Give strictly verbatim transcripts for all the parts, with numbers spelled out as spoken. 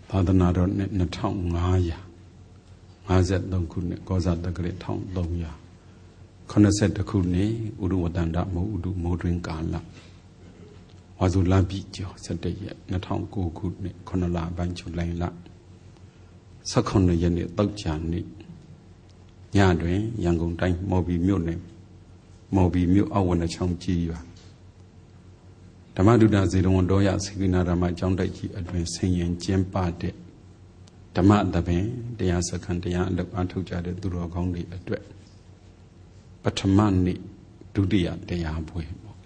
သာသနာတော်နှစ်နှစ်ထောင်ငါးရာငါးဆယ်သုံးခုနှစ်ကောဇာတက္ကရာတစ်ထောင်သုံးရာခုနှစ်ဆယ်တစ်ခုနှစ်ဥဒုဝတ္တန္တမိုးဥဒုမိုးတွင်ကာလဝါစုလပိကျော်ဆယ်တရက်နှစ်ထောင်ကိုခုနှစ်ခုနှစ်လပိုင်းဇူလိုင်လဆယ့်ခုနှစ်ရက်နေ့တောက်ကြနေ့ညတွင်ရန်ကုန်တိုင်းမော်ဘီမြို့နယ်မော်ဘီမြို့အဝနချောင်းကြီးရွာဓမ္မဒုဒဇေတဝန်တော်ရစေကိနာဓမ္မကျောင်းတိုက်ကြီးအတွင်ဆင်ရင်ကျင်းပတဲ့ဓမ္မသဘင်တရားစခန်းတရားအလုပ်အားထုတ်ကြတဲ့သူတော်ကောင်းတွေအတွက်ပထမနေ့ဒုတိယတရားပွဲပေါ့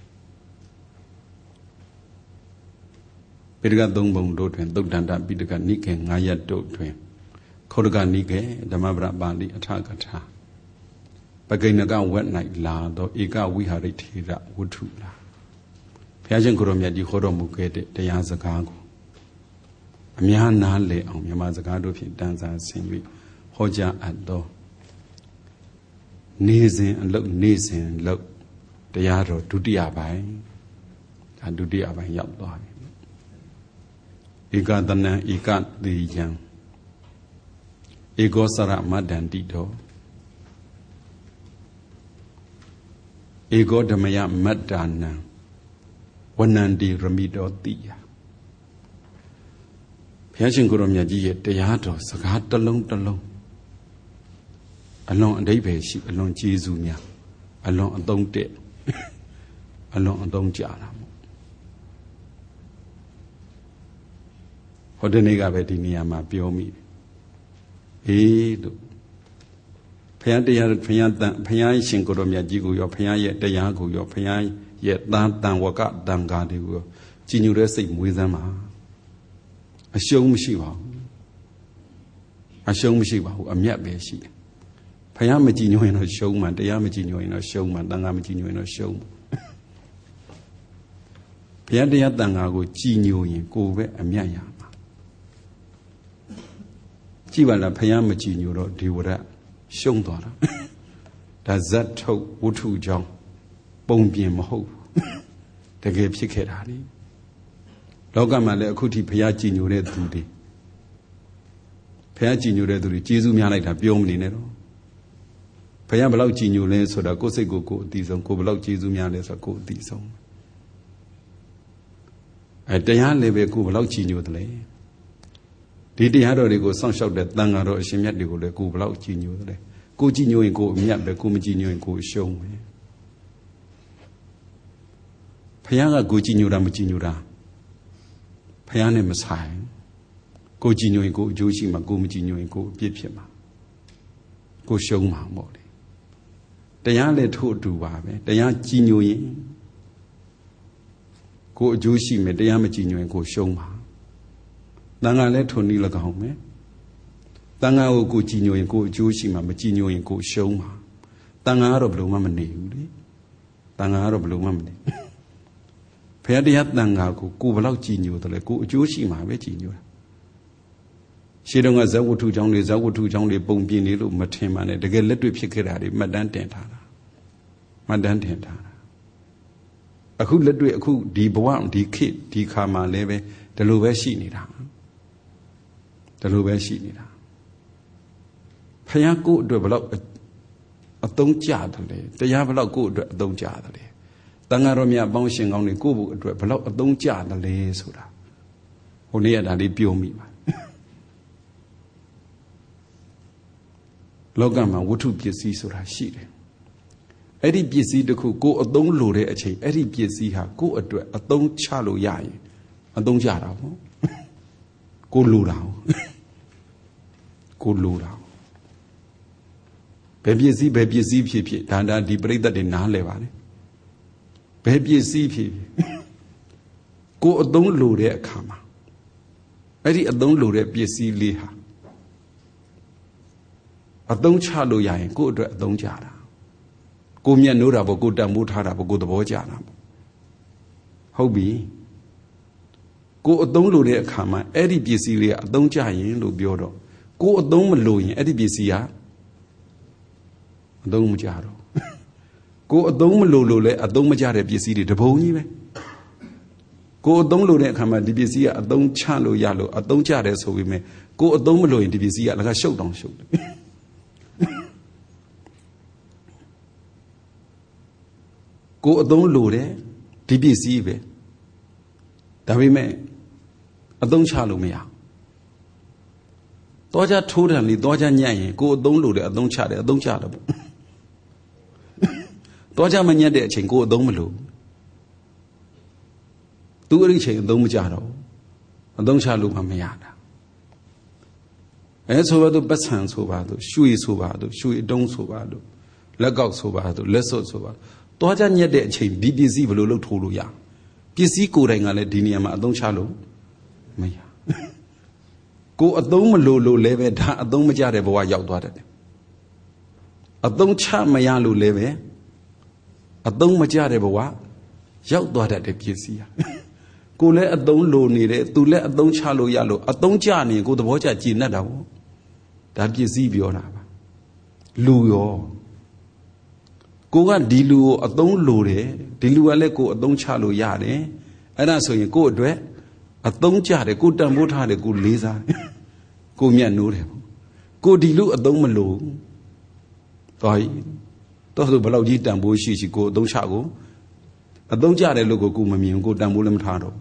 ပိဋကသုံးပုံတို့တွင်သုတ်တန္တပိဋကနိကေငါးရပ်တို့တွင်ခောဒကနိကေဓမ္မပရပါဠိအထကထာပဂိဏကဝက်၌လာသောဧကဝိဟာရိထေရဝတ္ထုလာဘုရားရှင်ကိုရောမြတ်ကြီးဟောတော်မူခဲ့တဲ့တရားစကားကိုအများနားလည်အောင်မြန်မာစကားတို့ဖြင့်တန်ဆာဆင်ပြီးဟောကြားအပ်သောနေစဉ်အလုပ်နေစဉ်လုပ်တရားတော်ဒုတိယပိုင်းဒါဒုတိယပိုင်းရောက်သွားပြီဧကတနံဧကတိယံဧကောစရမတ္တန္တိတောဧကောဓမ္မယမတ္တာနံဝနန္တိရမိတောတိယဘုရားရှင်ကိုရောမြတ်ကြီးရဲ့တရားတော်စကားတစ်လုံးတစ်လုံးအလွန်အဓိပ္ပာယ်ရှိအလွန်ကျေးဇူးများအလွန်အသုံးတဲ့အလွန်အသုံးကြတာပေါ့ဟောဒီနေ့ကပဲဒီနေရာမှာပြောမိအေးတို့ဘုရားတရားဘုရားတန်ဘုရားရှင်ကိုရောမြတ်ကြီးကိုရောဘုရားရဲ့တရားကိုရောဘုရားရဲ့တန်တန်ဝကတန်ကားတွေကိုရောကြည်ညိုတဲ့စိတ်မွေးစမ်းပါအရှုံးမရှိပါဘူးအရှုံးမရှိပါဘူးအမြတ်ပဲရှိတယ်ဘုရားမကြည်ညိုရင်တော့ရှုံးမှာတရားမကြည်ညိုရင်တော့ရှုံးမှာတန်ခါမကြည်ညိုရင်တော့ရှုံးမှာဘုရားတရားတန်ခါကိုကြည်ညိုရင်ကိုယ်ပဲအမြတ်ရမှာကြည်ပါလားဘုရားမကြည်ညိုတော့ဒီဝရရှုံးသွားတာဒါဇတ်ထုတ်ဝုထုကြောင့်ပုံပြင်မဟုတ်တကယ်ဖြစ်ခဲ့တာလေလောကမှာလည်းအခုထိဘုရားကြည်ညိုတဲ့သူတွေဘုရားကြည်ညိုတဲ့သူတွေကျေးဇူးများလိုက်တာပြောမနေနဲ့တော့ဘုရားဘယ်လောက်ကြည်ညိုလဲဆိုတာကိုယ်စိတ်ကိုကိုယ်အသိဆုံးကိုယ်ဘယ်လောက်ကျေးဇူးများလဲဆိုတာကိုယ်အသိဆုံးအဲတရားလည်းပဲကိုယ်ဘယ်လောက်ကြည်ညိုတယ်လဲဒီတရားတော်တွေကိုစောင့်ရှောက်တဲ့တန်ဃာတော်အရှင်မြတ်တွေကိုလည်းကိုယ်ဘယ်လောက်ကြည်ညိုတယ်လဲကိုယ်ကြည်ညိုရင်ကိုယ်အမြတ်ပဲကိုယ်မကြည်ညိုရင်ကိုယ်ရှုံးပဲဘုရားကကိုယ်ကြည်ညိုတာမကြည်ညိုတာဘုရားနဲ့မဆိုင်ကိုကြည်ညိုရင်ကိုအကျိုးရှိမှာကိုမကြည်ညိုရင်ကိုအပြစ်ဖြစ်မှာကိုရှုံးမှာပေါ့လေတရားလည်းထို့အတူပါပဲတရားကြည်ညိုရင်ကိုအကျိုးရှိမယ်တရားမကြည်ညိုရင်ကိုရှုံးမှာတန်ခါလည်းထို့နည်း၎င်းမယ်တန်ခါကိုကိုကြည်ညိုရင်ကိုအကျိုးရှိမှာမကြည်ညိုရင်ကိုရှုံးမှာတန်ခါကတော့ဘယ်လိုမှမနေဘူးလေတန်ခါကတော့ဘယ်လိုမှမနေဘုရားတရားတန်ခါကိုကိုဘယ်လောက်ကြည်ညိုတယ်လဲကိုအကျိုးရှိမှာပဲကြည်ညိုတာရှင်းတော့ကဇဝတ္ထုကြောင့်လေဇဝတ္ထုကြောင့်လေပုံပြင်းနေလို့မထင်ပါနဲ့တကယ်လက်တွေ့ဖြစ်ခဲ့တာတွေမှတ်တမ်းတင်ထားတာမှတ်တမ်းတင်ထားတာအခုလက်တွေ့အခုဒီဘဝဒီခေတ်ဒီခါမှာလည်းပဲဒီလိုပဲရှိနေတာဒီလိုပဲရှိနေတာဘုရားကိုအတွက်ဘယ်လောက်အသုံးကျတယ်လဲတရားဘယ်လောက်ကိုအတွက်အသုံးကျတယ်လဲတန်ဃာတော်မြတ်ပေါင်းရှင်ကောင်းတွေကိုယ့်ဘုအတွက်ဘယ်လောက်အသုံးကျတယ်လဲဆိုတာဟိုနေ့ကဒါလေးပြောမိပါလောကမှာဝတ္ထုပစ္စည်းဆိုတာရှိတယ်အဲ့ဒီပစ္စည်းတစ်ခုကိုအသုံးလိုတဲ့အချိန်အဲ့ဒီပစ္စည်းဟာကိုအတွက်အသုံးချလို့ရရင်အသုံးချတာပေါ့ကိုလိုတာကိုလိုတာဘယ်ပစ္စည်းဘယ်ပစ္စည်းဖြစ်ဖြစ်ဒါဒါဒီပြိဿတွေနားလဲပါလေဘယ်ပစ္စည်းဖြစ်ကိုအသုံးလိုတဲ့အခါမှာအဲ့ဒီအသုံးလိုတဲ့ပစ္စည်းလေးဟာအသုံးချလို့ရရင်ကိုအတွက်အသုံးချတာကိုမျက်နှိုးတာပေါ့ကိုတန်မိုးထားတာပေါ့ကိုသဘောကျတာပေါ့ဟုတ်ပြီကိုအသုံးလိုတဲ့အခါမှာအဲ့ဒီပစ္စည်းလေးကအသုံးချရင်လို့ပြောတော့ကိုအသုံးမလိုရင်အဲ့ဒီပစ္စည်းကအသုံးမချတော့ကိုအသုံးမလိုလို့လဲအသုံးမချတဲ့ပစ္စည်းတွေတပုံကြီးပဲကိုအသုံးလို့တဲ့အခါမှာဒီပစ္စည်းကအသုံးချလို့ရလို့အသုံးချတယ်ဆိုပေမဲ့ကိုအသုံးမလို့ရင်ဒီပစ္စည်းကလည်းရှုပ်တောင်ရှုပ်တယ်ကိုအသုံးလို့တဲ့ဒီပစ္စည်းပဲဒါပေမဲ့အသုံးချလို့မရတော့ကြထိုးတယ်လေတော့ကြညံ့ရင်ကိုအသုံးလို့တယ်အသုံးချတယ်အသုံးချတယ်ပေါ့တော့ကြမညံ့တဲ့အချိန်ကိုအသုံးမလို့သူအဲ့ဒီချိန်အသုံးမချတော့အသုံးချလို့မှမရတာအဲဆိုပါတော့ပတ်ဆံဆိုပါတော့ရွှေဆိုပါတော့ရွှေအတုံးဆိုပါတော့လက်ကောက်ဆိုပါတော့လက်စွပ်ဆိုပါတော့ကြညက်တဲ့အချိန်ဒီပစ္စည်းဘယ်လိုလုပ်ထိုးလို့ရပစ္စည်းကိုယ်တိုင်ကလည်းဒီနေရာမှာအသုံးချလို့မရကိုအသုံးမလို့လို့လည်းပဲဒါအသုံးမကျတဲ့ဘဝရောက်သွားတယ်အသုံးချမရလို့လည်းပဲအသုံးမကျတဲ့ဘဝရောက်သွားတတ်တဲ့ပစ္စည်းကိုလည်းအသုံးလိုနေတယ်သူလည်းအသုံးချလို့ရလို့အသုံးကျနေကိုသဘောကျကြည်နဲ့တာပေါ့ဒါပစ္စည်းပြောတာပါလူရောကိုကဒီလူကိုအသုံးလိုတယ်ဒီလူကလည်းကိုအသုံးချလို့ရတယ်အဲ့ဒါဆိုရင်ကိုအတွက်အသုံးကျတယ်ကိုတန်ဖိုးထားတယ်ကိုလေးစားတယ်ကိုမြတ်နိုးတယ်ကိုဒီလူအသုံးမလိုတော်ပြီတော့ဆိုဘလောက်ကြီးတန်ဖိုးရှိရှိကိုအသုံးချကိုအသုံးကျတယ်လို့ကိုကိုမမြင်ကိုတန်ဖိုးလည်းမထားတော့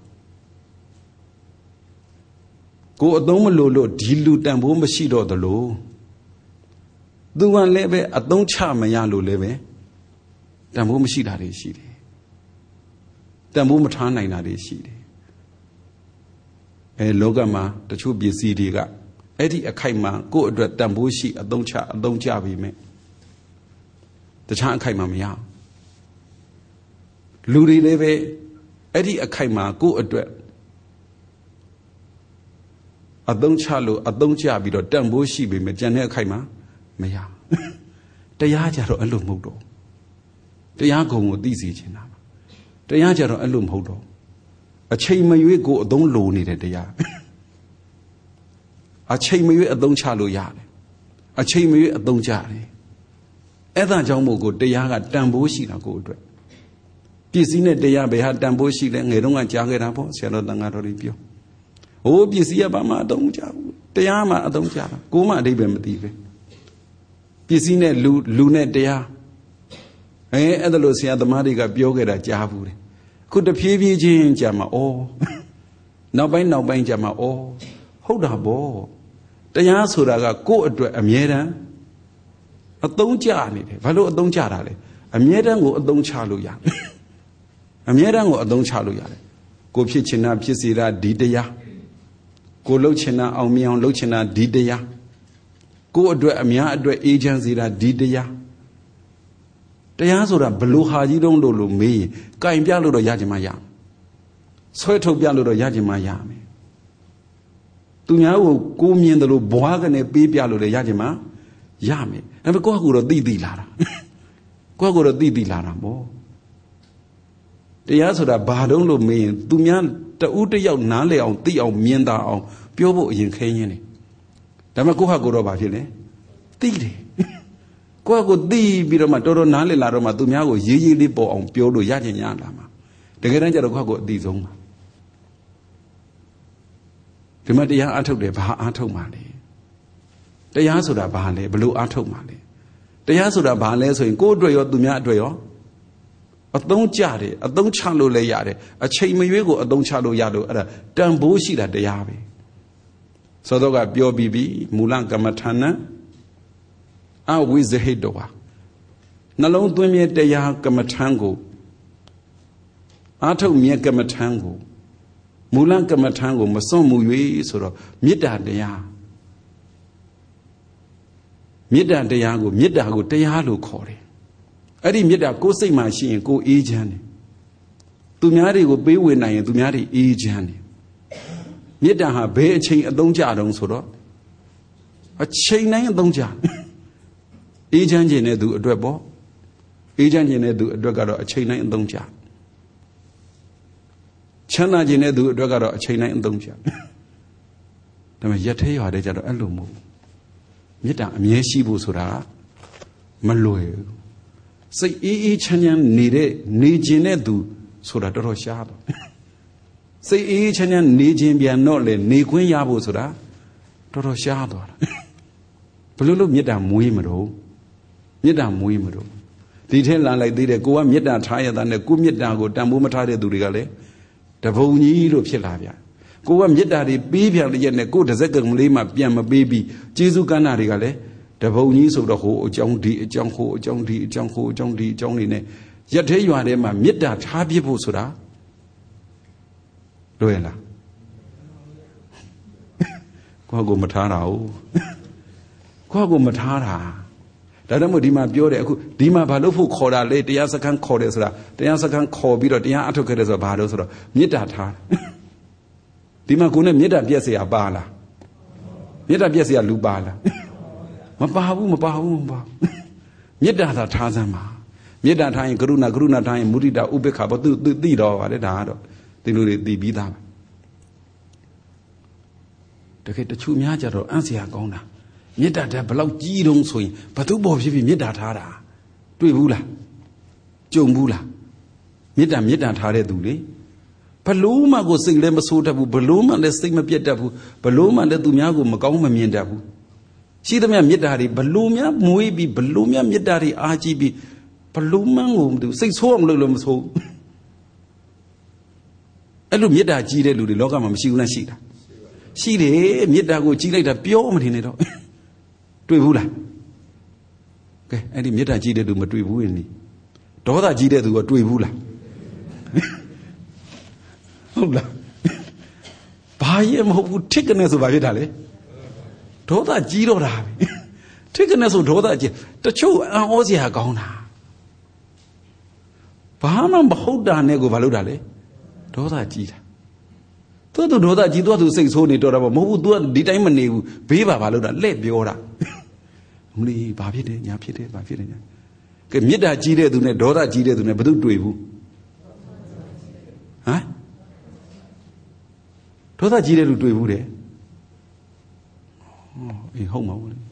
ကိုအသုံးမလို့လို့ဒီလူတန်ဖိုးမရှိတော့သလိုသူကလည်းပဲအသုံးချမရလို့လည်းပဲတန်ဖိုးမရှိတာတွေရှိတယ်တန်ဖိုးမထားနိုင်တာတွေရှိတယ်အဲလောကမှာတချို့ပစ္စည်းတွေကအဲ့ဒီအခိုက်မှာကိုယ့်အတွက်တန်ဖိုးရှိအသုံးချအသုံးချပြီးမြဲတခြားအခိုက်မှာမရလူတွေလည်းပဲအဲ့ဒီအခိုက်မှာကိုယ့်အတွက်အသုံးချလို့အသုံးချပြီးတော့တန်ဖိုးရှိပြီးမြဲကျန်တဲ့အခိုက်မှာမရတရားကြတော့အဲ့လိုမဟုတ်တော့တရားကုံကိုသိစေချင်တာပါတရားကြတော့အဲ့လိုမဟုတ်တော့အချိန်မရွေးကိုအသုံးလိုနေတဲ့တရားအချိန်မရွေးအသုံးချလို့ရတယ်အချိန်မရွေးအသုံးချတယ်အဲ့ဒါကြောင့်မို့ကိုတရားကတန်ဖိုးရှိတာကိုအတွက်ပစ္စည်းနဲ့တရားဘယ်ဟာတန်ဖိုးရှိလဲငယ်တုန်းကကြားခဲ့တာပေါ့ဆရာတော်တန်ဃာတော်တွေပြောဟိုးပစ္စည်းကဘာမှအသုံးမချဘူးတရားမှအသုံးချတာကိုမှအဓိပ္ပာယ်မသိပဲပစ္စည်းနဲ့လူလူနဲ့တရားအဲအဲ့ဒါလို့ဆရာသမားတွေကပြောခဲ့တာကြားဘူးတယ်ခုတဖြည်းဖြည်းချင်းကြာမှာဩနောက်ပိုင်းနောက်ပိုင်းကြာမှာဩဟုတ်တာပေါ့တရားဆိုတာကကိုယ့်အတွက်အမြဲတမ်းအသုံးကျနေတယ်ဘာလို့အသုံးကျတာလဲအမြဲတမ်းကိုအသုံးချလို့ရတယ်အမြဲတမ်းကိုအသုံးချလို့ရတယ်ကိုဖြစ်ချင်တာဖြစ်စေတာဒီတရားကိုလှုပ်ချင်တာအောင်မြင်အောင်လှုပ်ချင်တာဒီတရားကိုယ့်အတွက်အများအတွက်အေးချမ်းစေတာဒီတရားတရားဆိုတာဘလို့ဟာကြီးတုံးလို့လို့မေးရင်ကင်ပြလို့တော့ရချင်မှရဆွဲထုတ်ပြလို့တော့ရချင်မှရမယ်သူများကိုကိုမြင်တယ်လို့ဘွားကနေပေးပြလို့လည်းရချင်မှရမယ်ဒါပေမဲ့ကိုယ့်ကိုယ်တော့သိသိလာတာကိုယ့်ကိုယ်တော့သိသိလာတာပေါ့တရားဆိုတာဘာတုံးလို့မေးရင်သူများတဦးတယောက်နားလည်အောင်သိအောင်မြင်တာအောင်ပြောဖို့အရင်ခဲရင်းနေဒါပေမဲ့ကိုယ့်ဟာကိုယ်တော့ဘာဖြစ်လဲသိတယ်ကိုယ့်ကိုသိပြီးတော့မှတော်တော်နားလည်လာတော့မှသူများကိုရေးရေးလေးပေါ်အောင်ပြောလို့ရချင်ရလာမှာတကယ်တမ်းကျတော့ကိုယ့်ကိုအသိဆုံးပါဒီမှာတရားအားထုတ်တယ်ဘာအားထုတ်မှလဲတရားဆိုတာဘာလဲဘလို့အားထုတ်မှလဲတရားဆိုတာဘာလဲဆိုရင်ကိုယ့်အတွက်ရောသူများအတွက်ရောအသုံးကျတယ်အသုံးချလို့လည်းရတယ်အချိန်မရွေးကိုအသုံးချလို့ရလို့အဲ့ဒါတန်ဖိုးရှိတာတရားပဲသောတော့ကပြောပြီးပြီမူလကမ္မထာနံအဝိဇဟိတောဟာနှလုံးသွင်းမြဲတရားကမ္မထံကိုအာထုတ်မြဲကမ္မထံကိုမူလကမ္မထံကိုမစွန့်မှု၍ဆိုတော့မေတ္တာတရားမေတ္တာတရားကိုမေတ္တာကိုတရားလို့ခေါ်တယ်အဲ့ဒီမေတ္တာကိုယ်စိတ်မှာရှိရင်ကိုယ်အေးချမ်းတယ်သူများတွေကိုပေးဝေနိုင်ရင်သူများတွေအေးချမ်းတယ်မေတ္တာဟာဘယ်အချိန်အသုံးကျတုံးဆိုတော့အချိန်တိုင်းအသုံးကျအေးချမ်းခြင်းတဲ့သူအတွက်ပေါ့အေးချမ်းခြင်းတဲ့သူအတွက်ကတော့အချိန်တိုင်းအသုံးကျချမ်းသာခြင်းတဲ့သူအတွက်ကတော့အချိန်တိုင်းအသုံးကျဒါပေမဲ့ရက်သေးရွာတဲ့ကြတော့အဲ့လိုမဟုတ်မေတ္တာအမြဲရှိဖို့ဆိုတာမလွယ်ဘူးစိတ်အေးအေးချမ်းချမ်းနေတဲ့နေခြင်းတဲ့သူဆိုတာတော်တော်ရှားတော့စိတ်အေးချမ်းချမ်းနေခြင်းပြန်တော့လေနေခွင့်ရဖို့ဆိုတာတော်တော်ရှားသွားတာဘယ်လိုလုပ်မေတ္တာမွေးမလို့မေတ္တာမွေးမလို့ဒီထဲလာလိုက်သေးတယ်ကိုကမေတ္တာထားရတာနဲ့ကိုမေတ္တာကိုတန်ဖိုးမထားတဲ့သူတွေကလည်းတပုံကြီးလို့ဖြစ်လာပြန်ကိုကမေတ္တာတွေပေးပြန်တဲ့ရက်နဲ့ကိုတစ်စက္ကန့်ကလေးမှပြန်မပေးပြီးကျေးဇူးကမ်းတာတွေကလည်းတပုံကြီးဆိုတော့ဟိုအကြောင်းဒီအကြောင်းဟိုအကြောင်းဒီအကြောင်းဟိုအကြောင်းဒီအကြောင်းတွေနဲ့ရက်သေးရွာထဲမှာမေတ္တာထားပြဖို့ဆိုတာလွယ်လားကိုကကိုမထားတာဟုတ်ကိုကကိုမထားတာဒါကြောင့်မို့ဒီမှာပြောတယ်အခုဒီမှာဘာလို့ဖို့ခေါ်တာလဲတရားစခန်းခေါ်တယ်ဆိုတာတရားစခန်းခေါ်ပြီးတော့တရားအထုတ်ခဲ့တယ်ဆိုတာဘာလို့ဆိုတော့မေတ္တာထားဒီမှာကိုနဲ့မေတ္တာပြည့်စရာပါလားမေတ္တာပြည့်စရာလူပါလားမပါဘူးမပါဘူးမပါမေတ္တာသာထားစမ်းပါမေတ္တာထားရင်ကရုဏာကရုဏာထားရင်မုဒိတာဥပေက္ခဘာသူသိတော့ပါလေဒါကတော့ဒီလိုတွေသိပြီးသားပါတကယ်တချို့များကြတော့အံ့စရာကောင်းတာမေတ္တာတဲ့ဘလောက်ကြီးတုံးဆိုရင်ဘသူပေါ်ဖြစ်ဖြစ်မေတ္တာထားတာတွေ့ဘူးလားကြုံဘူးလားမေတ္တာမေတ္တာထားတဲ့သူလေဘလို့မှကိုစိတ်လည်းမဆိုးတတ်ဘူးဘလို့မှလည်းစိတ်မပြတ်တတ်ဘူးဘလို့မှလည်းသူများကိုမကောင်းမမြင်တတ်ဘူးရှိသမျှမေတ္တာတွေဘလို့များမွေးပြီးဘလို့များမေတ္တာတွေအားကြီးပြီးဘလို့မှကိုမသိစိတ်ဆိုးအောင်လုပ်လို့မဆိုးအဲ့လိုမေတ္တာကြီးတဲ့လူတွေလောကမှာမရှိဘူးလားရှိတာရှိတယ်မေတ္တာကိုကြီးလိုက်တာပြောမထင်နဲ့တော့တွေ့ဘူးလားကဲအဲ့ဒီမေတ္တာကြီးတဲ့သူမတွေ့ဘူးရင်ဒေါသကြီးတဲ့သူကတွေ့ဘူးလားဟုတ်လားဘာရဲ့မဟုတ်ဘူးထစ်ကနေဆိုဘာဖြစ်တာလဲဒေါသကြီးတော့တာပဲထစ်ကနေဆိုဒေါသကြီးတချို့အံ့ဩစရာကောင်းတာဘာမှမဟုတ်တာနဲ့ကိုဘာလုပ်တာလဲဒေါသကြီးတာသူ့သူဒေါသကြီးသူ့သူစိတ်ဆိုးနေတော့တာမဟုတ်ဘူး तू ကဒီတိုင်းမနေဘူးဘေးပါဘာလုပ်တာလက်ပြောတာမလီဘာဖြစ်တယ်ညာဖြစ်တယ်ဘာဖြစ်တယ်ညာကဲမေတ္တာကြီးတဲ့သူနဲ့ဒေါသကြီးတဲ့သူနဲ့ဘယ်သူတွေ့ဘူးဟမ်ဒေါသကြီးတဲ့လူတွေ့ဘူးတဲ့ဟောအေးဟုတ်မှာဘူးလေ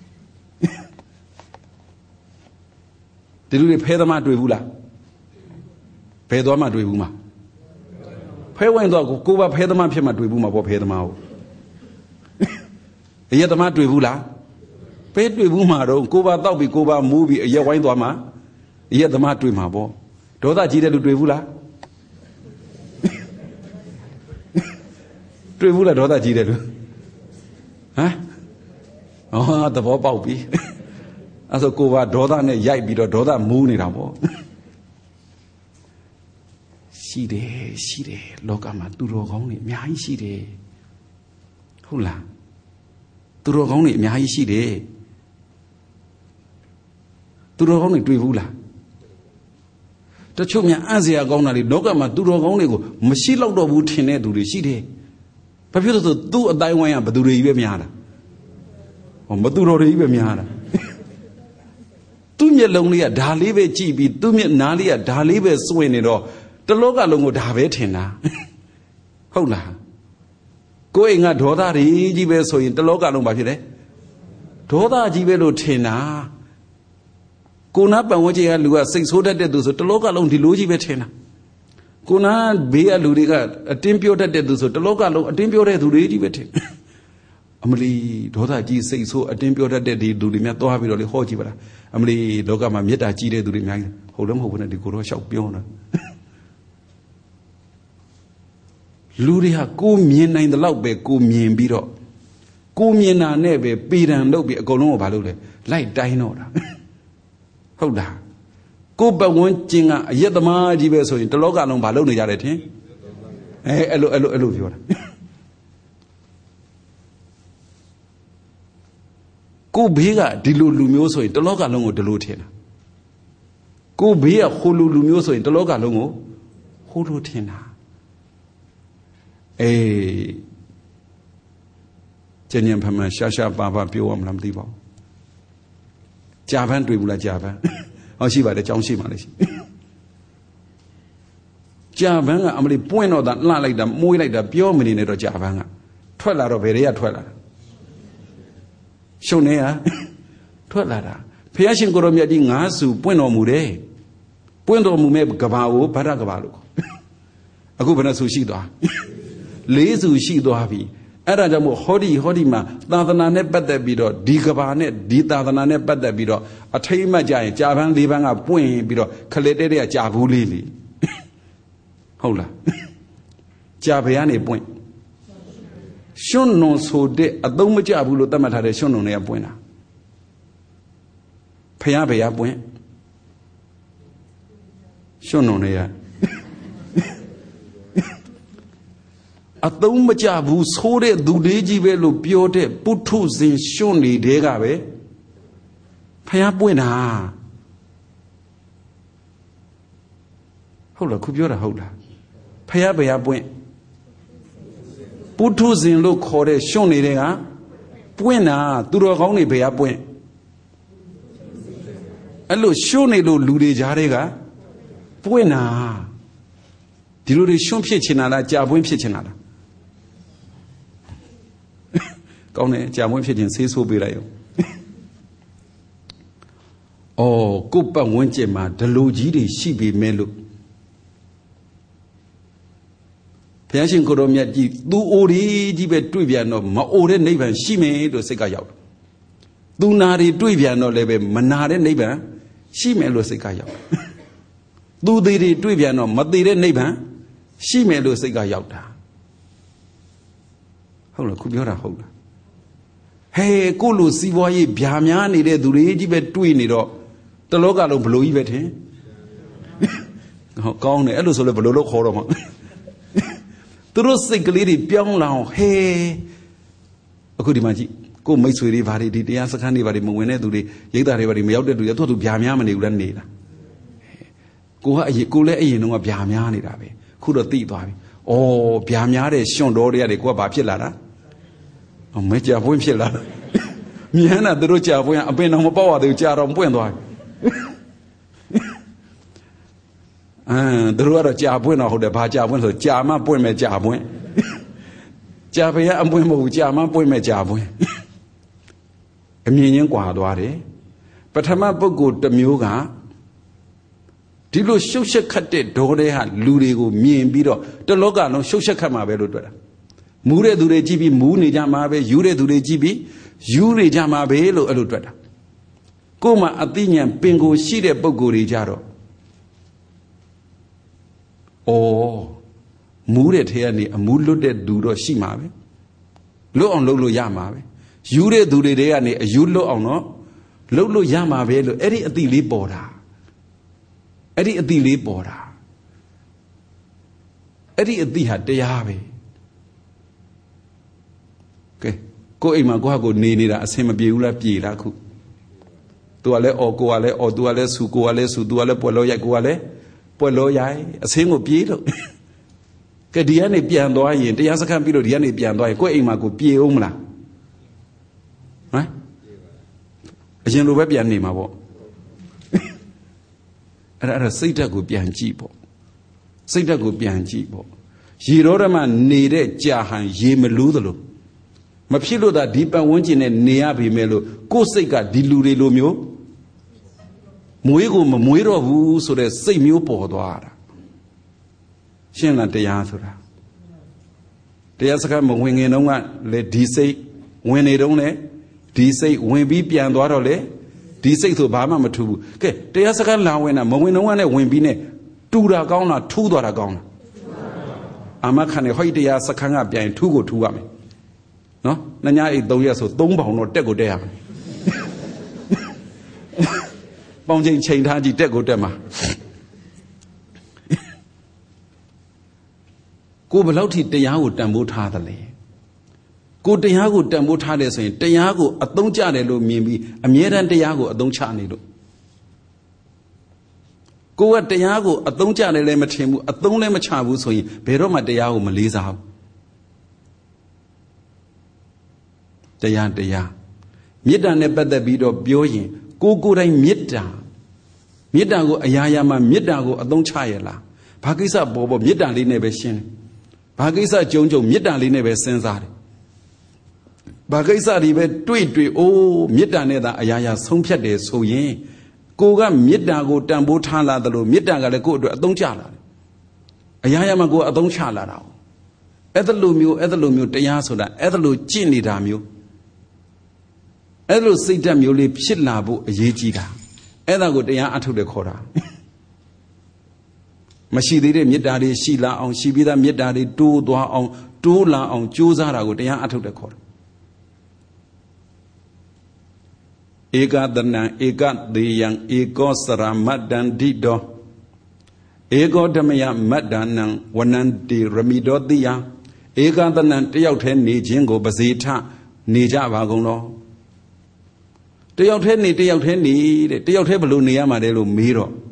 ဒီလူတွေဖဲသမားတွေ့ဘူးလားဖဲသွားမှတွေ့ဘူးမှာဖဲဝိုင်းတော့ကိုပါဖဲသမားဖြစ်မှတွေ့ဘူးမှာပေါ့ဖဲသမားဟုတ်အရက်သမားတွေ့ဘူးလားဖဲတွေ့ဘူးမှာတော့ကိုပါတောက်ပြီးကိုပါမူးပြီးအရက်ဝိုင်းသွားမှအရက်သမားတွေ့မှာပေါ့ဒေါသကြီးတဲ့လူတွေ့ဘူးလားတွေ့ဘူးလားဒေါသကြီးတဲ့လူဟမ်ဟောသဘောပေါက်ပြီအဲ့ဆိုကိုပါဒေါသနဲ့ရိုက်ပြီးတော့ဒေါသမူးနေတာပေါ့ရှိတယ်ရှိတယ်လောကမှာသူတော်ကောင်းတွေအများကြီးရှိတယ်ဟုတ်လားသူတော်ကောင်းတွေအများကြီးရှိတယ်သူတော်ကောင်းတွေတွေ့ဘူးလားတချို့များအံ့စရာကောင်းတာတွေလောကမှာသူတော်ကောင်းတွေကိုမရှိတော့တော့ဘူးထင်တဲ့သူတွေရှိတယ်ဘာဖြစ်လို့ဆိုသူ့အတိုင်းဝိုင်းကဘသူတွေကြီးပဲများတာဟောမသူတော်တွေကြီးပဲများတာသူ့မျက်လုံးလေးကဒါလေးပဲကြည့်ပြီးသူ့မျက်နားလေးကဒါလေးပဲစွင့်နေတော့တလောကလုံးကိုဒါပဲထင်တာဟုတ်လားကိုယ်အိမ်ကဒေါသတွေကြီးပဲဆိုရင်တလောကလုံးဘာဖြစ်လဲဒေါသကြီးပဲလို့ထင်တာကိုနာပတ်ဝန်းကျင်ကလူကစိတ်ဆိုးတတ်တဲ့သူဆိုတလောကလုံးဒီလိုကြီးပဲထင်တာကိုနာဘေးကလူတွေကအတင်းပြောတတ်တဲ့သူဆိုတလောကလုံးအတင်းပြောတဲ့သူတွေကြီးပဲထင်အမလီဒေါသကြီးစိတ်ဆိုးအတင်းပြောတတ်တဲ့ဒီလူတွေများသွားပြီးတော့လေဟောကြည့်ပါလားအမလီလောကမှာမေတ္တာကြီးတဲ့သူတွေအများကြီးဟုတ်လည်းမဟုတ်ဘူးနဲ့ဒီကိုတော့ရှောက်ပြောတာလူတွေဟာကိုမြင်နိုင်တဲ့လောက်ပဲကိုမြင်ပြီးတော့ကိုမြင်တာနဲ့ပဲပေတံလုပ်ပြီးအကုန်လုံးကဘာလုပ်လဲလိုက်တိုင်းတော့တာဟုတ်လားကိုပတ်ဝန်းကျင်ကအယက်သမားကြီးပဲဆိုရင်တလောကလုံးဘာလုပ်နေကြတယ်ထင်အဲအဲ့လိုအဲ့လိုအဲ့လိုပြောတာကိုဘေးကဒီလိုလူမျိုးဆိုရင်တလောကလုံးကိုဒီလိုထင်တာကိုဘေးကဟိုလူလူမျိုးဆိုရင်တလောကလုံးကိုဟိုလိုထင်တာအေးကျန်ညံဖမှန်ရှာရှာပါပါပြောရမလားမသိပါဘူးကြာပန်းတွေ့ဘူးလားကြာပန်းဟောရှိပါတယ်ကြောင်းရှိပါလေရှိကြာပန်းကအမလေးပွင့်တော့တာလှလိုက်တာမွေးလိုက်တာပြောမနေနဲ့တော့ကြာပန်းကထွက်လာတော့ဘယ်တွေကထွက်လာတာရှုံနေရထွက်လာတာဖះရှင်ကိုရောမြတ်ကြီးငါးစုပွင့်တော်မူတယ်ပွင့်တော်မူမဲ့ကဘာကိုဗဒ္ဒကဘာလို့အခုဘယ်နှဆူရှိသွားလေးဆူရှိသွားပြီအဲ့ဒါကြောင့်မို့ဟောဒီဟောဒီမှာသာသနာနဲ့ပတ်သက်ပြီးတော့ဒီကဘာနဲ့ဒီသာသနာနဲ့ပတ်သက်ပြီးတော့အထိတ်အမှတ်ကြရင်ကြာပန်းလေးပန်းကပွင့်ပြီးတော့ခလက်တဲတဲ့ကကြာဘူးလေးလေဟုတ်လားကြာဘယ်ကနေပွင့်ရွှွန်းနုံဆိုတဲ့အသုံးမကျဘူးလို့သတ်မှတ်ထားတဲ့ရွှွန်းနုံတွေကပွင့်တာဖယားဘယ်ကပွင့်ရွှွန်းနုံတွေကအသုံးမကျဘူးဆိုးတဲ့သူလေးကြီးပဲလို့ပြောတဲ့ပုထုဇဉ်ရွှွန်းနေတဲ့ကပဲဖယားပွင့်တာဟုတ်လားခုပြောတာဟုတ်လားဖယားဘယ်ကပွင့်ပုထုဇဉ်လို့ခေါ်တဲ့ရွှွန်းနေတဲ့ကပွင့်တာသူတော်ကောင်းတွေဘယ်ကပွင့်အဲ့လိုရွှွန်းနေလို့လူတွေကြားတွေကပွင့်တာဒီလိုတွေရွှွန်းဖြစ်ချင်တာလားကြာပွင့်ဖြစ်ချင်တာလားကောင်းတယ်ကြာပွင့်ဖြစ်ချင်ဆေးဆိုးပေးလိုက်ရောအော်ကိုယ့်ပတ်ဝန်းကျင်မှာဒလိုကြီးတွေရှိပေမဲ့လို့ဘုရားရှင်ကိုတော်မြတ်ကြီးသူအိုဒီကြီးပဲတွေ့ပြန်တော့မအိုတဲ့နိဗ္ဗာန်ရှိမယ်လို့စိတ်ကရောက်တယ်သူနာတွေတွေ့ပြန်တော့လည်းပဲမနာတဲ့နိဗ္ဗာန်ရှိမယ်လို့စိတ်ကရောက်တယ်သူသေးတွေတွေ့ပြန်တော့မသေးတဲ့နိဗ္ဗာန်ရှိမယ်လို့စိတ်ကရောက်တာဟုတ်လားခုပြောတာဟုတ်လားဟဲကိုလိုစီးပွားရေးဗျာများနေတဲ့သူတွေကြီးပဲတွေ့နေတော့တလောကလုံးဘလို့ကြီးပဲထင်ဟောကောင်းတယ်အဲ့လိုဆိုလဲဘလို့လို့ခေါ်တော့မှာသူတို့စိတ်ကလေးတွေပြောင်းလာအောင်ဟဲအခုဒီမှာကြည့်ကိုမိတ်ဆွေတွေဘာတွေဒီတရားစခန်းတွေဘာတွေမဝင်တဲ့သူတွေရိတ်တာတွေဘာတွေမရောက်တဲ့သူတွေသူ့သူဗျာများမနေဘူးလားနေတာကိုကအရင်ကိုလည်းအရင်တုန်းကဗျာများနေတာပဲခုတော့သိသွားပြီဩဗျာများတဲ့ရွှွန့်တော်တွေကကိုကဘာဖြစ်လာတာအမဲကြာပွင့်ဖြစ်လာတာမြန်တာသူတို့ကြာပွင့်အပင်တော်မပေါက်ရသေးဘူးကြာတော့ပွင့်သွားပြီအမ်သူတို့ကတော့ကြာပွင့်တော့ဟုတ်တယ်ဘာကြာပွင့်ဆိုကြာမှပွင့်မဲ့ကြာပွင့်ကြာဖရားအပွင့်မဟုတ်ဘူးကြာမှပွင့်မဲ့ကြာပွင့်အမြင်ချင်းကွာသွားတယ်ပထမပုဂ္ဂိုလ်တစ်မျိုးကဒီလိုရှုပ်ရှက်ခတ်တဲ့ဒေါတဲ့ဟာလူတွေကိုမြင်ပြီးတော့တလောကလုံးရှုပ်ရှက်ခတ်မှာပဲလို့တွေ့တာမူးတဲ့သူတွေကြည့်ပြီးမူးနေကြမှာပဲယူတဲ့သူတွေကြည့်ပြီးယူနေကြမှာပဲလို့အဲ့လိုတွေ့တာကိုယ်မှာအသိဉာဏ်ပင်ကိုရှိတဲ့ပုဂ္ဂိုလ်တွေကြတော့ဩမူးတဲ့ထဲကနေအမူးလွတ်တဲ့သူတော့ရှိမှာပဲလွတ်အောင်လုပ်လို့ရမှာပဲယူတဲ့သူတွေတွေကနေအယူလွတ်အောင်တော့လုပ်လို့ရမှာပဲလို့အဲ့ဒီအသိလေးပေါ်တာအဲ့ဒီအသိလေးပေါ်တာအဲ့ဒီအသိဟာတရားပဲကဲကိုအိမ်မှာကိုဟာကိုနေနေတာအဆင်မပြေဘူးလားပြေလားခုသူကလည်းအော်ကိုကလည်းအော်သူကလည်းဆူကိုကလည်းဆူသူကလည်းပွက်လို့ရိုက်ကိုကလည်းပွက်လို့ရိုက်အဆင်ကိုပြေလို့ကဲဒီကနေပြန်သွားရင်တရားစခန်းပြီးလို့ဒီကနေပြန်သွားရင်ကိုအိမ်မှာကိုပြေအောင်မလားဟမ်အရင်လိုပဲပြန်နေမှာပေါ့အဲ့ဒါအဲ့ဒါစိတ်ဓာတ်ကိုပြန်ကြည့်ပေါ့စိတ်ဓာတ်ကိုပြန်ကြည့်ပေါ့ရေရောဓမနေတဲ့ကြာဟန်ရေမလူးသလိုမဖြစ်လို့သာဒီပတ်ဝန်းကျင်နဲ့နေရပြီမဲ့လို့ကိုယ်စိတ်ကဒီလူတွေလိုမျိုးမွေးကိုမမွေးတော့ဘူးဆိုတဲ့စိတ်မျိုးပေါ်သွားတာရှင်းလားတရားဆိုတာတရားစကားမဝင်ငင်တော့ကလေဒီစိတ်ဝင်နေတော့လေဒီစိတ်ဝင်ပြီးပြန်သွားတော့လေဒီစိတ်ဆိုဘာမှမထူးဘူးကဲတရားစကားလာဝင်တာမဝင်တော့ကနဲ့ဝင်ပြီးနဲ့တူတာကောင်းလားထူးသွားတာကောင်းလားအာမခံနေဟိုတရားစခန်းကပြန်ထူးကိုထူးရမယ်နော်နှညာအိတ်သုံးရက်ဆိုသုံးပေါင်တော့တက်ကိုတက်ရမယ်ပေါင်ချိန်ချိန်ထားကြည့်တက်ကိုတက်မှာကိုဘယ်လောက်ထိတရားကိုတန်ဖိုးထားသလဲကိုတရားကိုတန်ဖိုးထားတယ်ဆိုရင်တရားကိုအသုံးကျတယ်လို့မြင်ပြီးအမြဲတမ်းတရားကိုအသုံးချနေလို့ကိုကတရားကိုအသုံးကျတယ်လည်းမထင်ဘူးအသုံးလည်းမချဘူးဆိုရင်ဘယ်တော့မှတရားကိုမလေးစားဘူးတရားတရားမေတ္တာနဲ့ပတ်သက်ပြီးတော့ပြောရင်ကိုကိုယ်တိုင်မေတ္တာမေတ္တာကိုအရာရာမှာမေတ္တာကိုအသုံးချရလားဘာကိစ္စပေါ်ပေါ်မေတ္တာလေးနဲ့ပဲရှင်းတယ်ဘာကိစ္စကြုံကြုံမေတ္တာလေးနဲ့ပဲစဉ်းစားတယ်ဘာကိစ္စတွေပဲတွေ့တွေ့အိုးမေတ္တာနဲ့သာအရာရာဆုံးဖြတ်တယ်ဆိုရင်ကိုကမေတ္တာကိုတန်ဖိုးထားလာသလိုမေတ္တာကလည်းကိုယ့်အတွက်အသုံးချလာတယ်အရာရာမှာကိုအသုံးချလာတာအဲ့ဒါလိုမျိုးအဲ့ဒါလိုမျိုးတရားဆိုတာအဲ့ဒါလိုကြင့်နေတာမျိုးအဲ့လိုစိတ်ဓာတ်မျိုးလေးဖြစ်လာဖို့အရေးကြီးတာအဲ့ဒါကိုတရားအထုတ်တယ်ခေါ်တာမရှိသေးတဲ့မေတ္တာတွေရှိလာအောင်ရှိပြီးသားမေတ္တာတွေတိုးသွားအောင်တိုးလာအောင်ကြိုးစားတာကိုတရားအထုတ်တယ်ခေါ်တယ်ဧကတနံဧကသေယံဧကောစရမတ္တံဒိတောဧကောဓမယမတ္တနံဝနန္တိရမိတောတိယဧကတနံတယောက်တည်းနေခြင်းကိုပဇေထနေကြပါကုန်တော့တယောက်တည်းနေတယောက်တည်းနေတဲ့တယောက်တည်းဘလို့နေရမှာလဲလို့မေးတော့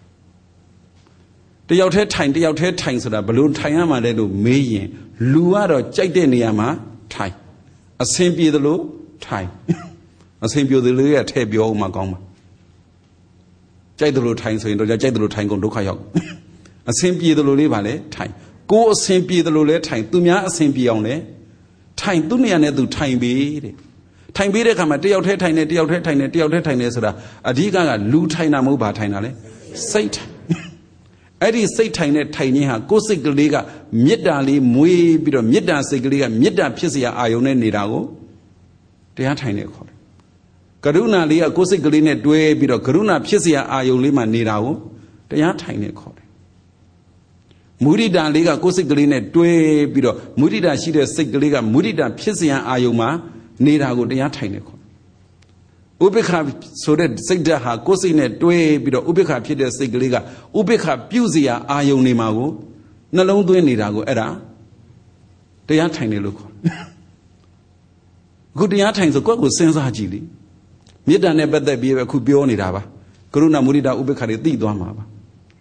တယောက်တည်းထိုင်တယောက်တည်းထိုင်ဆိုတာဘလို့ထိုင်ရမှာလဲလို့မေးရင်လူကတော့ကြိုက်တဲ့နေရာမှာထိုင်အဆင်ပြေသလိုထိုင်အဆင်ပြေသလိုရထည့်ပြောအောင်မှကောင်းပါကြိုက်သလိုထိုင်ဆိုရင်တော့ကြိုက်သလိုထိုင်ကုန်ဒုက္ခရောက်အဆင်ပြေသလိုလေးပါလေထိုင်ကိုယ်အဆင်ပြေသလိုလဲထိုင်သူများအဆင်ပြေအောင်လဲထိုင်သူ့နေရာနဲ့သူထိုင်ပေးတဲ့ထိုင်ပေးတဲ့အခါမှာတယောက်တည်းထိုင်နေတယောက်တည်းထိုင်နေတယောက်တည်းထိုင်နေဆိုတာအဓိကကလူထိုင်တာမဟုတ်ပါထိုင်တာလေစိတ်ထိုင်အဲ့ဒီစိတ်ထိုင်တဲ့ထိုင်ခြင်းဟာကိုယ်စိတ်ကလေးကမေတ္တာလေးမွေးပြီးတော့မေတ္တာစိတ်ကလေးကမေတ္တာဖြစ်เสียအာယုံနဲ့နေတာကိုတရားထိုင်နေခေါ်တယ်ကရုဏာလေးကကိုယ်စိတ်ကလေးနဲ့တွဲပြီးတော့ကရုဏာဖြစ်เสียအာယုံလေးမှနေတာကိုတရားထိုင်နေခေါ်တယ်မုဒိတာလေးကကိုယ်စိတ်ကလေးနဲ့တွဲပြီးတော့မုဒိတာရှိတဲ့စိတ်ကလေးကမုဒိတာဖြစ်เสียအာယုံမှာနေတာကိုတရားထိုင်နေခေါ်ဥပိ္ပခဆိုတဲ့စိတ်ဓာတ်ဟာကိုယ်စိတ်နဲ့တွဲပြီးတော့ဥပိ္ပခဖြစ်တဲ့စိတ်ကလေးကဥပိ္ပခပြုเสียအာယုံနေမှာကိုနှလုံးသွင်းနေတာကိုအဲ့ဒါတရားထိုင်နေလို့ခေါ်အခုတရားထိုင်ဆိုကိုယ့်ကိုစဉ်းစားကြည့်လေမေတ္တာနဲ့ပတ်သက်ပြီးပဲအခုပြောနေတာပါကရုဏာမုဒိတာဥပိ္ပခတွေသိသွားမှာပါ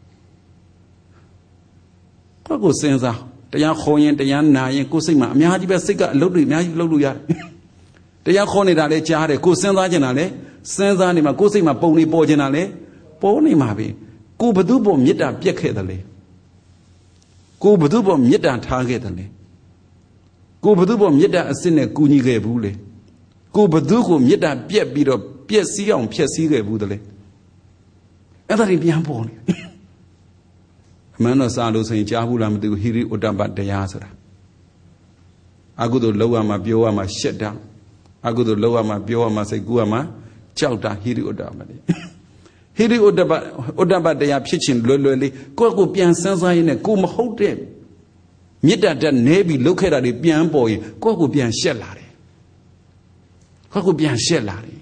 ကိုယ့်ကိုစဉ်းစားတရားခေါ်ရင်တရားနာရင်ကိုယ်စိတ်မှာအများကြီးပဲစိတ်ကအလုပ်တွေအများကြီးလုပ်လို့ရတယ်တရားခေါ်နေတာလဲကြားတယ်ကိုယ်စဉ်းစားနေတာလဲစဉ်းစားနေမှာကိုယ်စိတ်မှာပုံနေပေါ်နေတာလဲပေါ်နေမှာပဲကိုဘသူ့ပေါ်မေတ္တာပြက်ခဲ့တယ်လေကိုဘသူ့ပေါ်မေတ္တာထားခဲ့တယ်လေကိုဘသူ့ပေါ်မေတ္တာအစစ်နဲ့ကူညီခဲ့ဘူးလေကိုဘသူ့ကိုမေတ္တာပြက်ပြီးတော့ပြက်စီးအောင်ဖျက်ဆီးခဲ့ဘူးတယ်လေအဲ့ဒါတွေပြန်ပေါ်နေအမှန်တော့စားလို့ဆိုရင်ကြားဘူးလားမသိဘူးဟိရိဥတ္တပတရားဆိုတာအကုသိုလ်လောက်ရမှာပြောရမှာရှက်တာအကုသိုလ်လောက်ရမှာပြောရမှာစိတ်ကူးရမှာကြောက်တာဟိရိဥတ္တပတရားဟိရိဥတ္တပဥတ္တပတရားဖြစ်ခြင်းလွယ်လွယ်လေးကိုယ့်ကိုပြန်စမ်းစားရင်းနဲ့ကိုမဟုတ်တဲ့မေတ္တာတက်နေပြီးလှုပ်ခဲ့တာတွေပြန်ပေါ်ရင်ကိုယ့်ကိုပြန်ရှက်လာတယ်ကိုယ့်ကိုပြန်ရှက်လာတယ်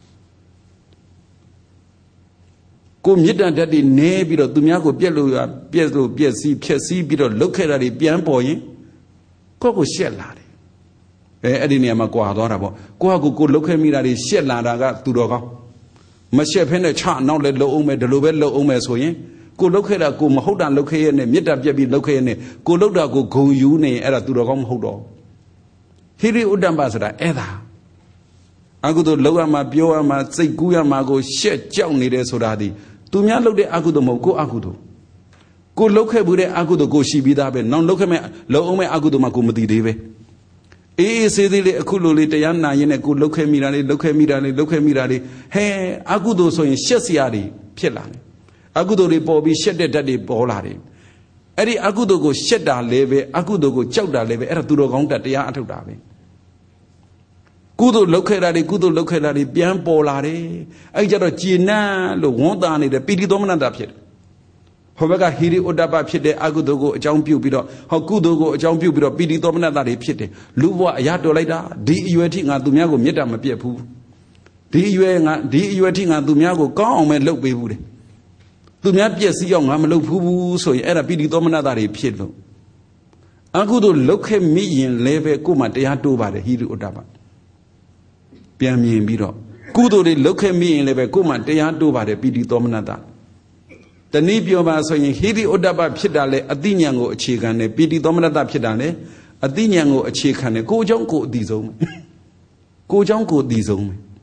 ကိုမေတ္တာတက်တွေနေပြီးတော့သူများကိုပြက်လို့ပြက်လို့ပြက်စီးဖြက်စီးပြီးတော့လှုပ်ခဲ့တာတွေပြန်ပေါ်ရင်ကိုယ့်ကိုရှက်လာတယ်အဲအဲ့ဒီနေရာမှာကြွာသွားတာပေါ့ကိုယ့်ဟာကိုကိုလှုပ်ခဲ့မိတာတွေရှက်လာတာကသူတော်ကောင်းမရှက်ဖဲနဲ့ချနောက်လဲလှုပ်အောင်မယ်ဒီလိုပဲလှုပ်အောင်မယ်ဆိုရင်ကိုလှုပ်ခဲ့တာကိုမဟုတ်တာလှုပ်ခဲ့ရနဲ့မေတ္တာပြက်ပြီးလှုပ်ခဲ့ရနဲ့ကိုလှုပ်တာကိုဂုံယူနေရင်အဲ့ဒါသူတော်ကောင်းမဟုတ်တော့ဟိရိဥတ္တပဆိုတာအဲ့ဒါအကုသိုလ်လှုပ်ရမှာပြောရမှာစိတ်ကူးရမှာကိုရှက်ကြောက်နေတယ်ဆိုတာဒီသူများလှုပ်တဲ့အကုသိုလ်မဟုတ်ကိုအကုသိုလ်ကိုလှုပ်ခဲ့ဘူးတဲ့အကုသိုလ်ကိုရှိပြီးသားပဲနောက်လှုပ်ခဲ့မဲ့လှုပ်အောင်မဲ့အကုသိုလ်မှကိုမသိသေးပဲအေးအေးသေးသေးလေးအခုလိုလေးတရားနာရင်နဲ့ကိုလှုပ်ခဲ့မိတာလေးလှုပ်ခဲ့မိတာလေးလှုပ်ခဲ့မိတာလေးဟဲအကုသိုလ်ဆိုရင်ရှက်စရာတွေဖြစ်လာတယ်အကုသိုလ်တွေပေါ်ပြီးရှက်တဲ့ဓာတ်တွေပေါ်လာတယ်အဲ့ဒီအကုသိုလ်ကိုရှက်တာလည်းပဲအကုသိုလ်ကိုကြောက်တာလည်းပဲအဲ့ဒါသူတော်ကောင်းတတ်တရားအထုတ်တာပဲကုသိုလ်လှုပ်ခဲ့တာတွေကုသိုလ်လှုပ်ခဲ့တာတွေပြန်ပေါ်လာတယ်အဲ့ကြတော့ကျေနပ်လို့ဝန်းသာနေတယ်ပိဋိသောမနတဖြစ်တယ်ဟောဘက်ကဟိရိဥတ္တပဖြစ်တဲ့အကုသိုလ်ကိုအကြောင်းပြုပြီးတော့ဟောကုသိုလ်ကိုအကြောင်းပြုပြီးတော့ပိဋိသောမနတတွေဖြစ်တယ်လူဘဝအရာတော်လိုက်တာဒီအရွယ်ထိငါသူများကိုမေတ္တာမပြတ်ဘူးဒီအရွယ်ငါဒီအရွယ်ထိငါသူများကိုကောင်းအောင်ပဲလုပ်ပေးဘူးတယ်သူများပြည့်စည်အောင်ငါမလုပ်ဘူးဆိုရင်အဲ့ဒါပိဋိသောမနတတွေဖြစ်လို့အကုသိုလ်လုပ်ခဲ့မိရင်လည်းပဲကိုယ်မှတရားတိုးပါတယ်ဟိရိဥတ္တပပြန်မြင်ပြီးတော့ကုသိုလ်တွေလုပ်ခဲ့မိရင်လည်းပဲကိုယ်မှတရားတိုးပါတယ်ပိဋိသောမနတတနည်းပြောပါဆိုရင်ဟိရိဥတ္တပဖြစ်တာလေအတိညာကိုအခြေခံတယ်ပိဋိသောမနတဖြစ်တာလေအတိညာကိုအခြေခံတယ်ကိုယ်ကြောင့်ကိုယ်အတိဆုံးကိုယ်ကြောင့်ကိုယ်အတိဆုံး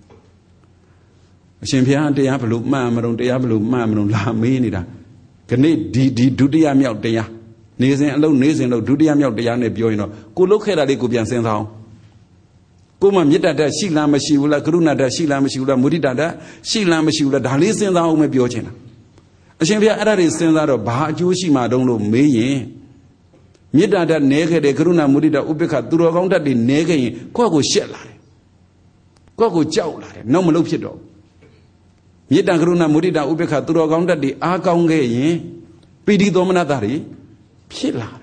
အရှင်ဘုရားတရားဘလို့မှန်မလို့တရားဘလို့မှန်မလို့လာမေးနေတာခဏဒီဒီဒုတိယမြောက်တရားနေစဉ်အလုံးနေစဉ်လို့ဒုတိယမြောက်တရားနဲ့ပြောရင်တော့ကိုလုတ်ခဲ့တာလေးကိုပြန်စဉ်းစားအောင်ကိုမှမေတ္တာတတ်ရှိလားမရှိဘူးလားကရုဏာတတ်ရှိလားမရှိဘူးလားမုဒိတာတတ်ရှိလားမရှိဘူးလားဒါလေးစဉ်းစားအောင်ပဲပြောချင်တာအအရှင်ဘုရားအဲ့ဒါတွေစဉ်းစားတော့ဘာအကျိုးရှိမှတုံးလို့မေးရင်မေတ္တာဓာတ်နည်းခဲ့တဲ့ကရုဏာမုဒိတာဥပေက္ခသူတော်ကောင်းဓာတ်တွေနည်းခဲ့ရင်ကိုယ့်ကိုရှက်လာတယ်ကိုယ့်ကိုကြောက်လာတယ်နောက်မလုပ်ဖြစ်တော့မေတ္တာကရုဏာမုဒိတာဥပေက္ခသူတော်ကောင်းဓာတ်တွေအားကောင်းခဲ့ရင်ပီတိသောမနတာတွေဖြစ်လာ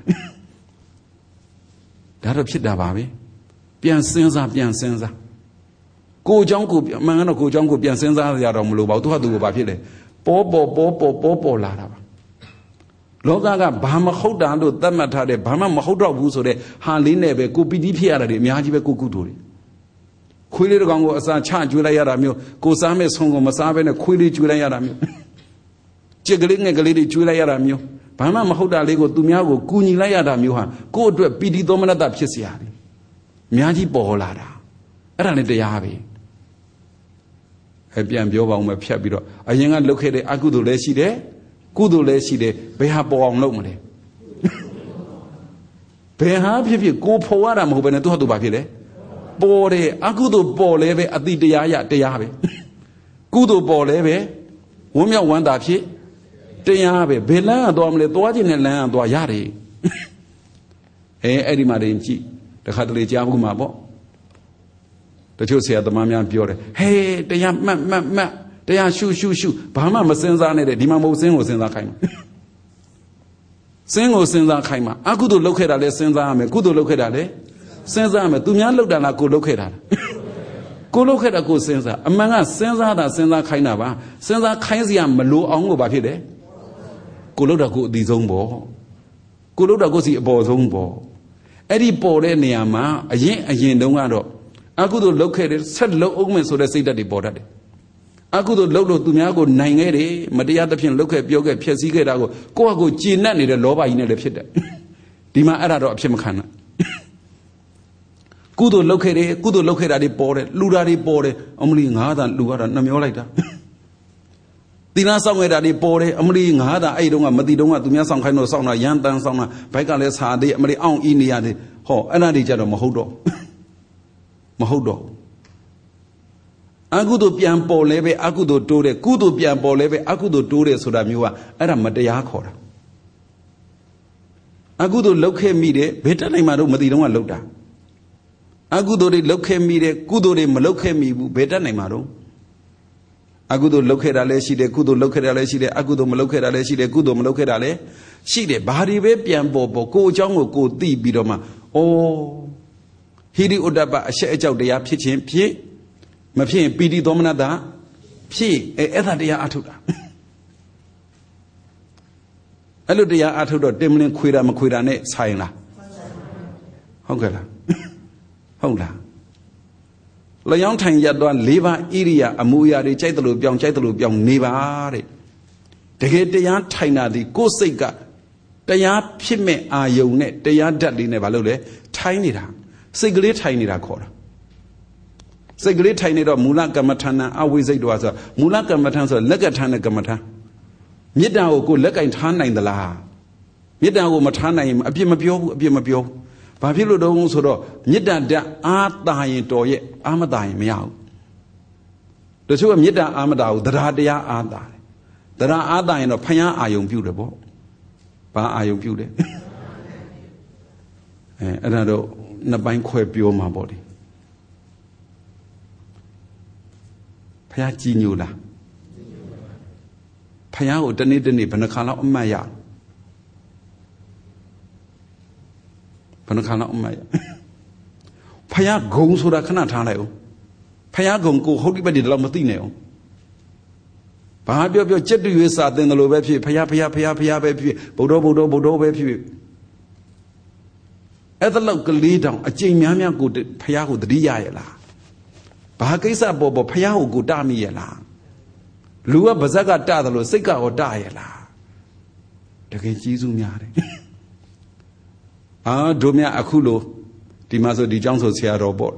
တယ်ဒါတော့ဖြစ်တာပါပဲပြန်စဉ်းစားပြန်စဉ်းစားကိုယ်เจ้าကိုအမှန်ကတော့ကိုယ်เจ้าကိုပြန်စဉ်းစားရတော့မလို့ပါဘူးသူကသူကိုဘာဖြစ်လဲပေါ်ပေါ်ပေါ်ပေါ်ပေါ်ပေါ်လာတာပါလောကကဘာမဟုတ်တာလို့သတ်မှတ်ထားတယ်ဘာမှမဟုတ်တော့ဘူးဆိုတဲ့ဟာလေးနဲ့ပဲကိုပီတိဖြစ်ရတာတွေအများကြီးပဲကိုကုသိုလ်တွေခွေးလေးတစ်ကောင်ကိုအစာချကျွေးလိုက်ရတာမျိုးကိုစားမဲ့ဆုံးကိုမစားဘဲနဲ့ခွေးလေးကျွေးလိုက်ရတာမျိုးကြက်ကလေးငှက်ကလေးတွေကျွေးလိုက်ရတာမျိုးဘာမှမဟုတ်တာလေးကိုသူများကိုကူညီလိုက်ရတာမျိုးဟာကိုယ့်အတွက်ပီတိသောမနတဖြစ်เสียတယ်အများကြီးပေါ်လာတာအဲ့ဒါလည်းတရားပဲအဲပြန်ပြောပါဦးမယ်ဖြတ်ပြီးတော့အရင်ကလုပ်ခဲ့တဲ့အကုသိုလ်လည်းရှိတယ်ကုသိုလ်လည်းရှိတယ်ဘယ်ဟာပေါ်အောင်လုပ်မလဲဘယ်ဟာဖြစ်ဖြစ်ကိုဖော်ရတာမဟုတ်ဘဲနဲ့သူ့ဟာသူဘာဖြစ်လဲပေါ်တယ်အကုသိုလ်ပေါ်လဲပဲအတိတရားရတရားပဲကုသိုလ်ပေါ်လဲပဲဝမ်းမြောက်ဝမ်းသာဖြစ်တရားပဲဘယ်လမ်းကသွားမလဲသွားခြင်းနဲ့လမ်းကသွားရတယ်အဲအဲ့ဒီမှာတင်ကြည့်တခါတလေကြားဘူးမှာပေါ့တချို့ဆရာသမားများပြောတယ်ဟေးတရားမှတ်မှတ်မှတ်တရားရှုရှုရှုဘာမှမစဉ်းစားနဲ့တဲ့ဒီမှာမဟုတ်စင်းကိုစဉ်းစားခိုင်းမှာစင်းကိုစဉ်းစားခိုင်းမှာအကုသိုလ်လုပ်ခဲ့တာလဲစဉ်းစားရမယ်ကုသိုလ်လုပ်ခဲ့တာလဲစဉ်းစားရမယ်သူများလုပ်တာလားကိုလုပ်ခဲ့တာလားကိုလုပ်ခဲ့တာကိုစဉ်းစားအမှန်ကစဉ်းစားတာစဉ်းစားခိုင်းတာပါစဉ်းစားခိုင်းစရာမလိုအောင်ကိုဘာဖြစ်လဲကိုလုပ်တာကိုအတိဆုံးပေါ့ကိုလုပ်တာကိုစီအပေါ်ဆုံးပေါ့အဲ့ဒီပေါ်တဲ့နေရာမှာအရင်အရင်တုန်းကတော့အကုသိုလ်လုပ်ခဲ့တယ်ဆက်လုပ်အောင်မယ်ဆိုတဲ့စိတ်ဓာတ်တွေပေါ်တတ်တယ်အကုသိုလ်လုပ်လို့သူများကိုနိုင်ခဲ့တယ်မတရားသဖြင့်လုပ်ခဲ့ပြောခဲ့ဖျက်ဆီးခဲ့တာကိုကိုယ့်အကိုကျေနပ်နေတဲ့လောဘကြီးနဲ့လည်းဖြစ်တယ်ဒီမှာအဲ့ဒါတော့အဖြစ်မခံနဲ့ကုသိုလ်လုပ်ခဲ့တယ်ကုသိုလ်လုပ်ခဲ့တာတွေပေါ်တယ်လှူတာတွေပေါ်တယ်အမလီငါးသာလှူရတာနှမျောလိုက်တာသီလဆောင်ခဲ့တာတွေပေါ်တယ်အမလီငါးသာအဲ့တုန်းကမတိတုန်းကသူများဆောင်ခိုင်းတော့ဆောင်တာရန်တန်းဆောင်တာဘိုက်ကလည်းစာသေးအမလီအောင်အီးနေရတယ်ဟောအဲ့ဒါတွေကြတော့မဟုတ်တော့မဟုတ်တော့အကုသိုလ်ပြန်ပေါ်လဲပဲအကုသိုလ်တိုးတယ်ကုသိုလ်ပြန်ပေါ်လဲပဲအကုသိုလ်တိုးတယ်ဆိုတာမျိုးကအဲ့ဒါမတရားခေါ်တာအကုသိုလ်လုပ်ခဲ့မိတယ်ဘယ်တက်နိုင်မှတော့မသိတော့ကလုပ်တာအကုသိုလ်တွေလုပ်ခဲ့မိတယ်ကုသိုလ်တွေမလုပ်ခဲ့မိဘူးဘယ်တက်နိုင်မှတော့အကုသိုလ်လုပ်ခဲ့တာလည်းရှိတယ်ကုသိုလ်လုပ်ခဲ့တာလည်းရှိတယ်အကုသိုလ်မလုပ်ခဲ့တာလည်းရှိတယ်ကုသိုလ်မလုပ်ခဲ့တာလည်းရှိတယ်ဘာတွေပဲပြန်ပေါ်ပေါ်ကိုအကြောင်းကိုကိုသိပြီးတော့မှဩဟိရိဥဒ္ဒပအရှက်အကြောက်တရားဖြစ်ခြင်းဖြစ်မဖြစ်ရင်ပီတိသောမနတာဖြစ်အဲအဲ့ဒါတရားအထုတ်တာအဲ့လိုတရားအထုတ်တော့တင်မလင်းခွေတာမခွေတာနဲ့ဆိုင်လားဟုတ်ကဲ့လားဟုတ်လားလျောင်းထိုင်ရသွား၄ပါးဣရိယာအမူအရာတွေကြိုက်တယ်လို့ပြောင်းကြိုက်တယ်လို့ပြောင်းနေပါတဲ့တကယ်တရားထိုင်တာဒီကိုယ်စိတ်ကတရားဖြစ်မဲ့အာယုံနဲ့တရားဓာတ်လေးနဲ့ဘာလို့လဲထိုင်နေတာစိတ်ကလေးထိုင်နေတာခေါ်တာစိတ်ကလေးထိုင်နေတော့မူလကမ္မထာနာအဝိဇ္ဇိတ်တော်ဆိုမူလကမ္မထာဆိုလက်ကထာနဲ့ကမ္မထာမေတ္တာကိုကိုလက်ကင်ထားနိုင်သလားမေတ္တာကိုမထားနိုင်ရင်အပြစ်မပြောဘူးအပြစ်မပြောဘူးဘာဖြစ်လို့တုံးဆိုတော့မေတ္တာဓာတ်အာတာရင်တော်ရဲ့အာမတာရင်မရဘူးတချို့ကမေတ္တာအာမတာကိုတရားတရားအာတာတယ်တရားအာတာရင်တော့ဖျားအာယုံပြုတယ်ပေါ့ဘာအာယုံပြုတယ်အဲအဲ့ဒါတော့နှစ်ပိုင်းခွဲပြောမှာပေါ့လေဖျားကြည်ညိုလားဖျားကိုတနေ့တနေ့ဘယ်နှခါလောက်အမှတ်ရဘယ်နှခါလောက်အမှတ်ရဖျားဂုံဆိုတာခဏထားလိုက်အောင်ဖျားဂုံကိုဟုတ်ဒီဘက်ဒီတော့မသိနိုင်အောင်ဘာပြောပြောကြက်တူရွေးစာတင်တယ်လို့ပဲဖြစ်ဖျားဖျားဖျားဖျားပဲဖြစ်ဗုဒ္ဓဗုဒ္ဓဗုဒ္ဓပဲဖြစ်အဲ့ဒါလောက်ကလေးတောင်အကျိန်များများကိုဖျားကိုတတိယရဲ့လားဘာကိစ္စပေါ်ပေါ်ဖျားကိုကိုတမိရဲ့လားလူကဗဇက်ကတတယ်လို့စိတ်ကရောတရဲ့လားတကယ်ကြီးစုများတယ်အာတို့မြအခုလို့ဒီမှာဆိုဒီเจ้าဆိုဆရာတော်ပေါ့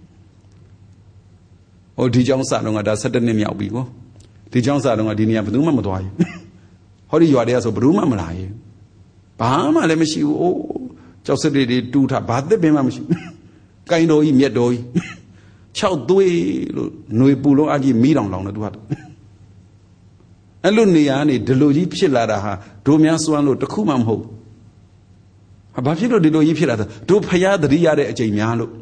ဟိုဒီเจ้าစတော့ကဒါ၁၇နှစ်မြောက်ပြီကိုဒီเจ้าစတော့ကဒီနေရာဘယ်သူမှမသွားဘူးဟောဒီရွာတွေကဆိုဘယ်သူမှမလာရင်ဘာမှလည်းမရှိဘူးအိုးကြောက်စက်တွေတူးထားဘာသစ်ပင်မှမရှိဘူးကိုင်းတော်ကြီးမြက်တော်ကြီး၆သွေးလို့ຫນွေပူလုံးအကြီးမီးတောင်လောင်တယ်သူကအဲ့လိုနေရာကနေဒီလိုကြီးဖြစ်လာတာဟာတို့များစွမ်းလို့တခုမှမဟုတ်ဟာဘာဖြစ်လို့ဒီလိုကြီးဖြစ်လာတာတို့ဖယားသတိရတဲ့အချိန်များလို့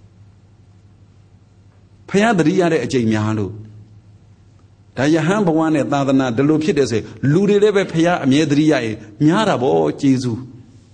ဖယားသတိရတဲ့အချိန်များလို့ဒါယဟန်ဘဝနဲ့သာသနာဒီလိုဖြစ်တဲ့ဆိုလူတွေလည်းပဲဖယားအမြဲသတိရရင်များတာဗောကျေးဇူး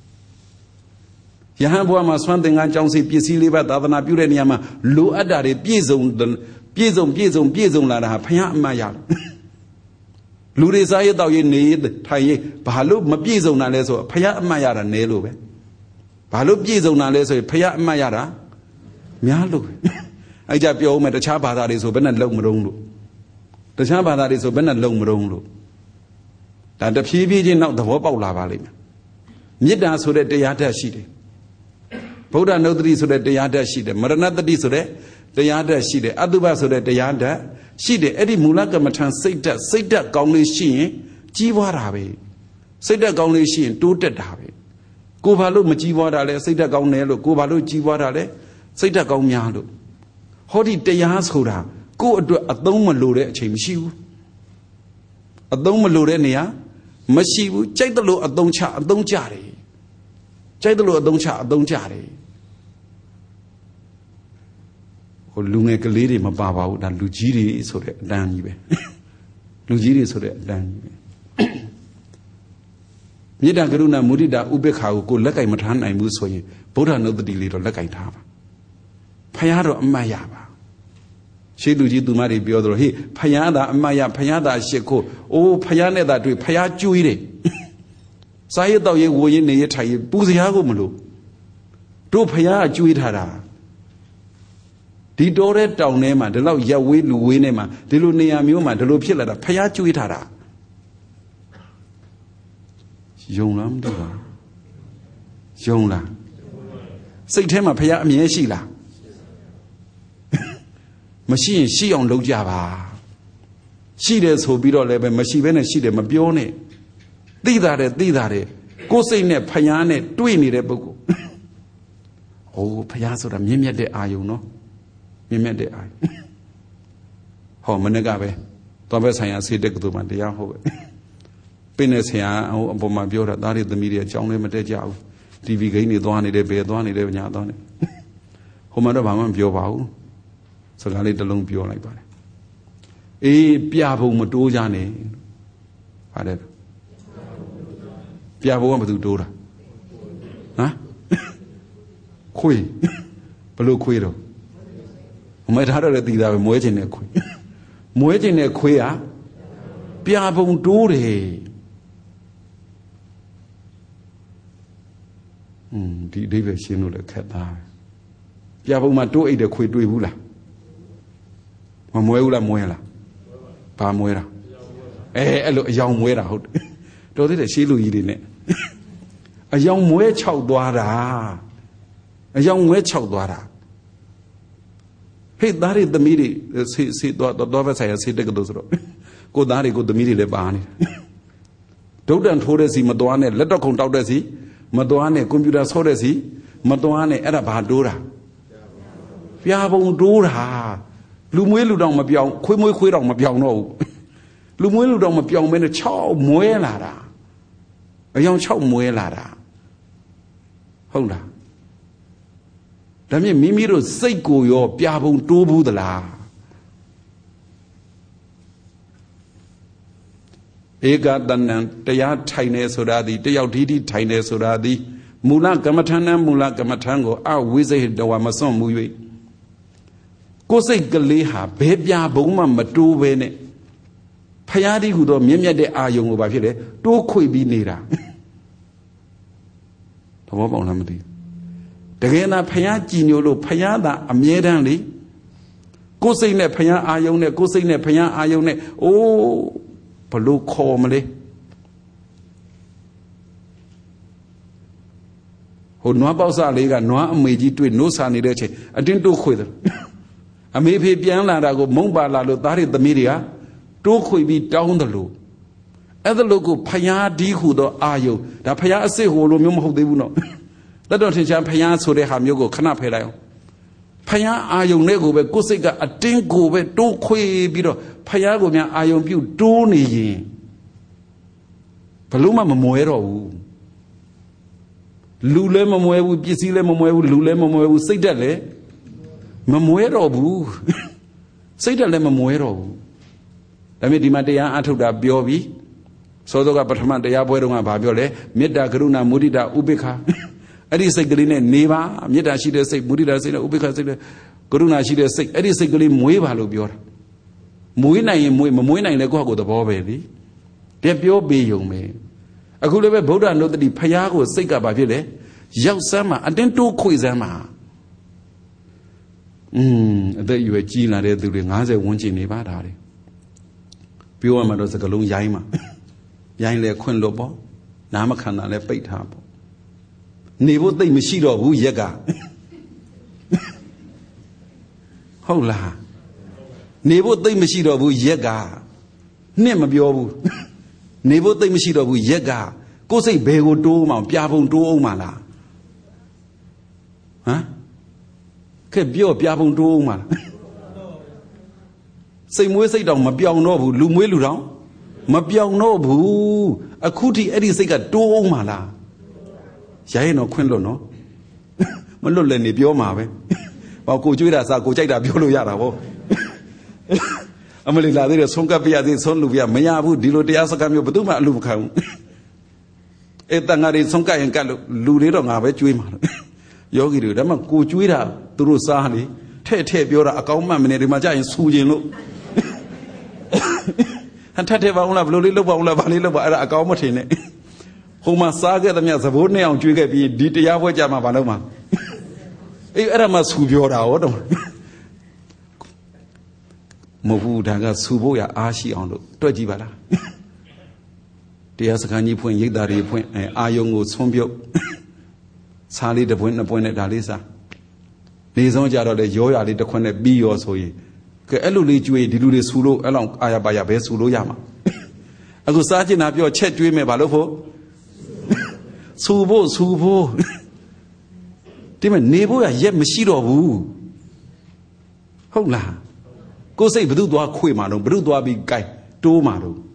ယဟန်ဘဝမှာဆွမ်းသင်္ကန်းကြောင်းစီပစ္စည်းလေးပါသာသနာပြုတဲ့နေရာမှာလိုအပ်တာတွေပြည့်စုံပြည့်စုံပြည့်စုံပြည့်စုံလာတာဟာဖယားအမှတ်ရလူတွေစားရတော့ရေးနေထိုင်ရေးဘာလို့မပြည့်စုံတာလဲဆိုဖယားအမှတ်ရတာနဲလို့ပဲဘာလို့ပြည့်စုံတာလဲဆိုရင်ဖယားအမှတ်ရတာများလို့အဲ့ကြပြောဦးမယ်တခြားဘာသာတွေဆိုဘယ်နဲ့လုံမတုံးလို့တခြားဘာသာတွေဆိုဘယ်နဲ့လုံမတုံးလို့ဒါတဖြည်းဖြည်းချင်းနောက်သဘောပေါက်လာပါလိမ့်မယ်မေတ္တာဆိုတဲ့တရားဓာတ်ရှိတယ်ဗုဒ္ဓနုတ္တိဆိုတဲ့တရားဓာတ်ရှိတယ်မရဏတတိဆိုတဲ့တရားဓာတ်ရှိတယ်အတုပဆိုတဲ့တရားဓာတ်ရှိတယ်အဲ့ဒီမူလကမ္မထံစိတ်ဓာတ်စိတ်ဓာတ်ကောင်းလေးရှိရင်ကြီးပွားတာပဲစိတ်ဓာတ်ကောင်းလေးရှိရင်တိုးတက်တာပဲကိုဘာလို့မကြီးပွားတာလဲစိတ်ဓာတ်ကောင်းတယ်လို့ကိုဘာလို့ကြီးပွားတာလဲစိတ်ဓာတ်ကောင်းများလို့ဟောဒီတရားဆိုတာကိုယ့်အတွက်အသုံးမလိုတဲ့အချိန်မရှိဘူးအသုံးမလိုတဲ့နေရာမရှိဘူးကြိုက်တယ်လို့အသုံးချအသုံးကြတယ်ကြိုက်တယ်လို့အသုံးချအသုံးကြတယ်ဟိုလူငယ်ကလေးတွေမပါပါဘူးဒါလူကြီးတွေဆိုတဲ့အတန်းကြီးပဲလူကြီးတွေဆိုတဲ့အတန်းကြီးပဲမေတ္တာကရုဏာမုဒိတာဥပေက္ခာကိုကိုလက်ကင်မထားနိုင်ဘူးဆိုရင်ဗုဒ္ဓနုတ္တိလေးတော့လက်ကင်ထားပါဖယားတော့အမှတ်ရပါရှေးလူကြီးသူမတွေပြောတော့ဟေးဖယားသာအမှတ်ရဖယားသာရှစ်ခိုးအိုးဖယားနဲ့သာတွေ့ဖယားကျွေးတယ်စားရတော့ရေဝရင်နေရထိုင်ရပူစရာကိုမလို့တို့ဖယားကျွေးထားတာဒီတော်တဲ့တောင်ထဲမှာဒီလောက်ရက်ဝေးလူဝေးထဲမှာဒီလိုနေရာမျိုးမှာဒီလိုဖြစ်လာတာဖယားကျွေးထားတာယုံလားမသိပါယုံလားစိတ်ထဲမှာဖယားအမြဲရှိလားမရှိရင်ရှိအောင်လုပ်ကြပါရှိတယ်ဆိုပြီးတော့လည်းပဲမရှိဘဲနဲ့ရှိတယ်မပြောနဲ့သိတာတယ်သိတာတယ်ကိုယ်စိတ်နဲ့ဖယားနဲ့တွေ့နေတဲ့ပုဂ္ဂိုလ်ဟိုဖယားဆိုတာမြင့်မြတ်တဲ့အာယုံနော်မြင့်မြတ်တဲ့အာယုံဟောမနေ့ကပဲသွားပဲဆိုင်ရာစေတက်ကတူမှတရားဟောပဲပင်းတဲ့ဆရာဟိုအပေါ်မှာပြောတာသားတွေသမီးတွေအကြောင်းလည်းမတက်ကြဘူးတီဗီဂိမ်းတွေသွားနေတယ်ဘယ်သွားနေတယ်ညာသွားနေဟိုမှာတော့ဘာမှမပြောပါဘူးစကားလေးတစ်လုံးပြောလိုက်ပါတယ်အေးပြဖို့မတိုးကြနဲ့ပါတယ်ပြဖို့ကဘယ်သူတိုးတာဟမ်ခွေးဘလို့ခွေးတော့မမဲထားတော့လည်းတည်တာပဲမွဲခြင်းနဲ့ခွေးမွဲခြင်းနဲ့ခွေးဟာပြပုံတိုးတယ်อืมဒီအဓိပ္ပာယ်ရှင်းလို့လည်းခက်သားပြပုံမှာတိုးအိတ်တဲ့ခွေးတွေ့ဘူးလားမမွဲဘူးလားမွဲလားဘာမွဲတာအဲအဲ့လိုအယောင်မွဲတာဟုတ်တယ်တော်သေးတယ်ရှေးလူကြီးတွေနဲ့အယောင်မွဲခြောက်သွားတာအယောင်မွဲခြောက်သွားတာဟေ့သားတွေသမီးတွေဆေးဆေးတော့တော့ပဲဆိုင်ရဆေးတက်ကတူဆိုတော့ကိုသားတွေကိုသမီးတွေလည်းပါနေဒုတ်တန်ထိုးတဲ့စီမသွားနဲ့လက်တော့ခုံတောက်တဲ့စီမသွားနဲ့ကွန်ပျူတာဆော့တဲ့စီမသွားနဲ့အဲ့ဒါဘာတိုးတာပြာပုံတိုးတာလူမွေးလူတောင်မပြောင်းခွေးမွေးခွေးတောင်မပြောင်းတော့ဘူးလူမွေးလူတောင်မပြောင်းမဲနဲ့၆မွဲလာတာအယောင်၆မွဲလာတာဟုတ်လားဒါမြင့်မိမိတို့စိတ်ကိုရောပြာပုံတိုးဘူးသလားဧကတဏံတရားထိုင်နေဆိုတာဒီတယောက်ဒီဒီထိုင်နေဆိုတာဒီမူလကမ္မထံနဲ့မူလကမ္မထံကိုအဝိဇ္ဇဟိတဝါမစွန့်မှု၍ကိုယ်စိတ်ကလေးဟာဘယ်ပြဘုံမှမတိုးပဲနဲ့ဖယားဒီဟူသောမြင့်မြတ်တဲ့အာယုံကိုဘာဖြစ်လဲတိုးခွေပြီးနေတာသဘောပေါက်လားမသိတကယ်လားဖယားကြည်ညိုလို့ဖယားသာအမြဲတမ်းလေကိုယ်စိတ်နဲ့ဖယားအာယုံနဲ့ကိုယ်စိတ်နဲ့ဖယားအာယုံနဲ့အိုးဘလို့ခေါ်မလဲဟိုနွားပေါက်စလေးကနွားအမေကြီးတွေ့နိုးစာနေတဲ့အချိန်အတင်းတိုးခွေတယ်အမေဖေပြန်လာတာကိုမုံပါလာလို့သားတွေသမီးတွေကတိုးခွေပြီးတောင်းတယ်လို့အဲ့ဒါလို့ကိုဖယားဒီဟုသောအာယုဒါဖယားအစ်စ်ဟိုလိုမျိုးမဟုတ်သေးဘူးနော်တတော်ထင်ရှားဖယားဆိုတဲ့ဟာမျိုးကိုခဏဖယ်လိုက်အောင်ဖယားအာယုနဲ့ကိုပဲကိုယ်စိတ်ကအတင်းကိုပဲတိုးခွေပြီးတော့ဖယားကိုများအာယုပြုတိုးနေရင် Baluma Momoero Lule Momoewu, Pisile Momoewu, Lule Momoewu, say that le Momoero boo. Say that le Momoero. Let me Dimatea Atuda Biobi. So the Batman de Yabuerunga Babiole, Meda Gruna Mudida Ubika. Eddie Segaline Neva, Meda she say Mudida say Ubika say Gruna she say Eddie Segalin Mueva Lubior. Muina in Muina in the Gogo the Bobby. There be obey young me. I could have a Boda know that the Payago Sega Babile, Yao Sama, and then two Quizama. Hm, there you a Gina there doing as a one in Nevada. Pure Mados a Galung Yaima. Yain Queen Lobo, Namakana le Pate Habo. Nevo de Michido, who Yaga. Hola. Nevo de Michido, who Yaga. Name of your Nevo de Michido, who Yaga. Go say Bego Doma, Piavon do Omala. Huh? Kebio Piavon do Omala. Same way say down, Mabiao Nobu, Lumwelu. Mabiao no boo, a cootie Eddie Sega do mala. Yay no quinlo no. Malole ni bioma. While go to us, I'll go take that Biolo Yaravo. Amalila, there is Sonka Pia, the son Luvia, Mayabu, Dilo de Asacamio, Baduma, Luvcam. Etangari Sonka and Galu, Lulidon, I bet you. Yogi, Dama, go to it through Sahani, Te Te Biora, a comma, Maja, and Sujino. And Tateva una Lulilo, una Valilo, a Gaumotine. Homa Saga, the Miazavone, and Juga be Ditia Jama Baloma. Era mas Subiora order. Movu Daga Suboya Ashi on the Tojibara. The Asakani point, Yidari point, and Ayongo Sombio. Sali the point appointed Dalisa. Les Onjaro de Joya, the Quene B or so ye. Eluli Jue, the Lude Sulo, along Ayabaya Besulo Yama. I go starting up your chat to me, Balofo. Subo, Subo. Demon neighbor, yet Machido woo. Hola. Go say Brudoa Quimano, Brudoa big guy, Tomaro.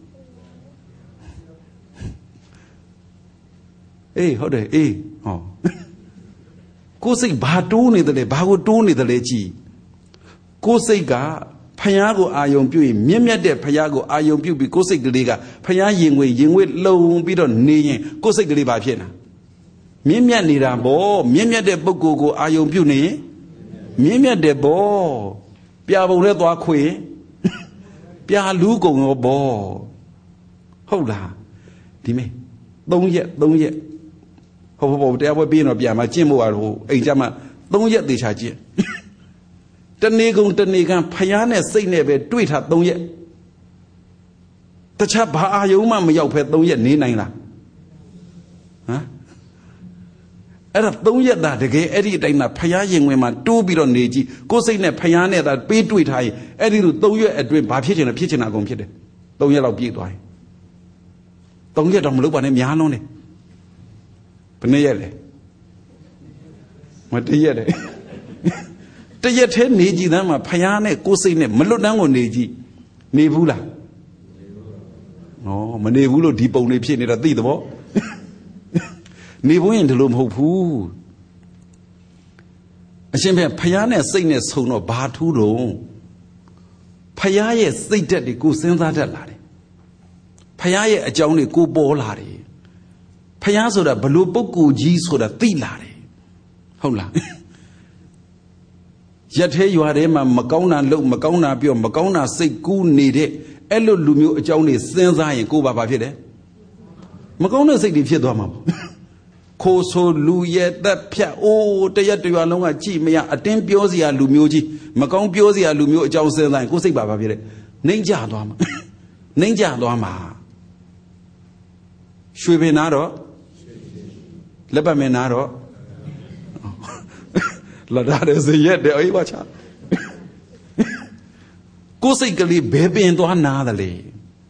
Eh, how the eh? Oh. Go say Batoni the Bagodoni the Lechi. Go say Ga, Payago Ayon Pui, Mimia de Payago Ayon Pui, go say Gliga, Payang way, Yingway low bit on knee, go say Gliba Piena. Mimia Nirabo, Mimia de Bogo Ayon Puni, Mimia de Bo, Piabo Redo Aquay, Pia Lugo no Bo. Hola, Dime, don't yet, don't yet. Hope there will be no Biama Jimo or Ejama, don't yet the charge. The Negum, the Negan, Payana, say never do it at don't yet. The chap Ayuma, Yopet, don't yet, Nina. Huh? At don't yet that again, Eddie Dana, Payang women, two bit on Neji, go say ne Payana that pay to it high, Eddie to do you a dream by pitching a pitching a computer. Don't yet be why. Don't yet on look on him Yanone. Penele. What the yet? The yet ten Neji, them a Payane, go say ne Melodango Neji, Nebula. Oh, Manevulo deep on the pin at the wall. Never in the loom hope. A shame Payane saying a son of Baturo. Payaye say that the go send that lady. Payaye a journey go ball lady. Payaso da Baluboku G's for the tea lady. Hola. Yet here you are Emma Macona look Macona Pio Macona say good need it. Elo Lumio a journey sends I and go by Pide. Macona say the Fiedoma. Koso Luye that Pia oh the yet you are long at G mea a ten Piosia Lumioji, Macon Piosia Lumio Johnson and go say Baba Vire. Ninja Doma. Ninja Doma. Shubenaro Lebamenaro Ladada is yet the Iwacha. Go say Gali baby and another lay.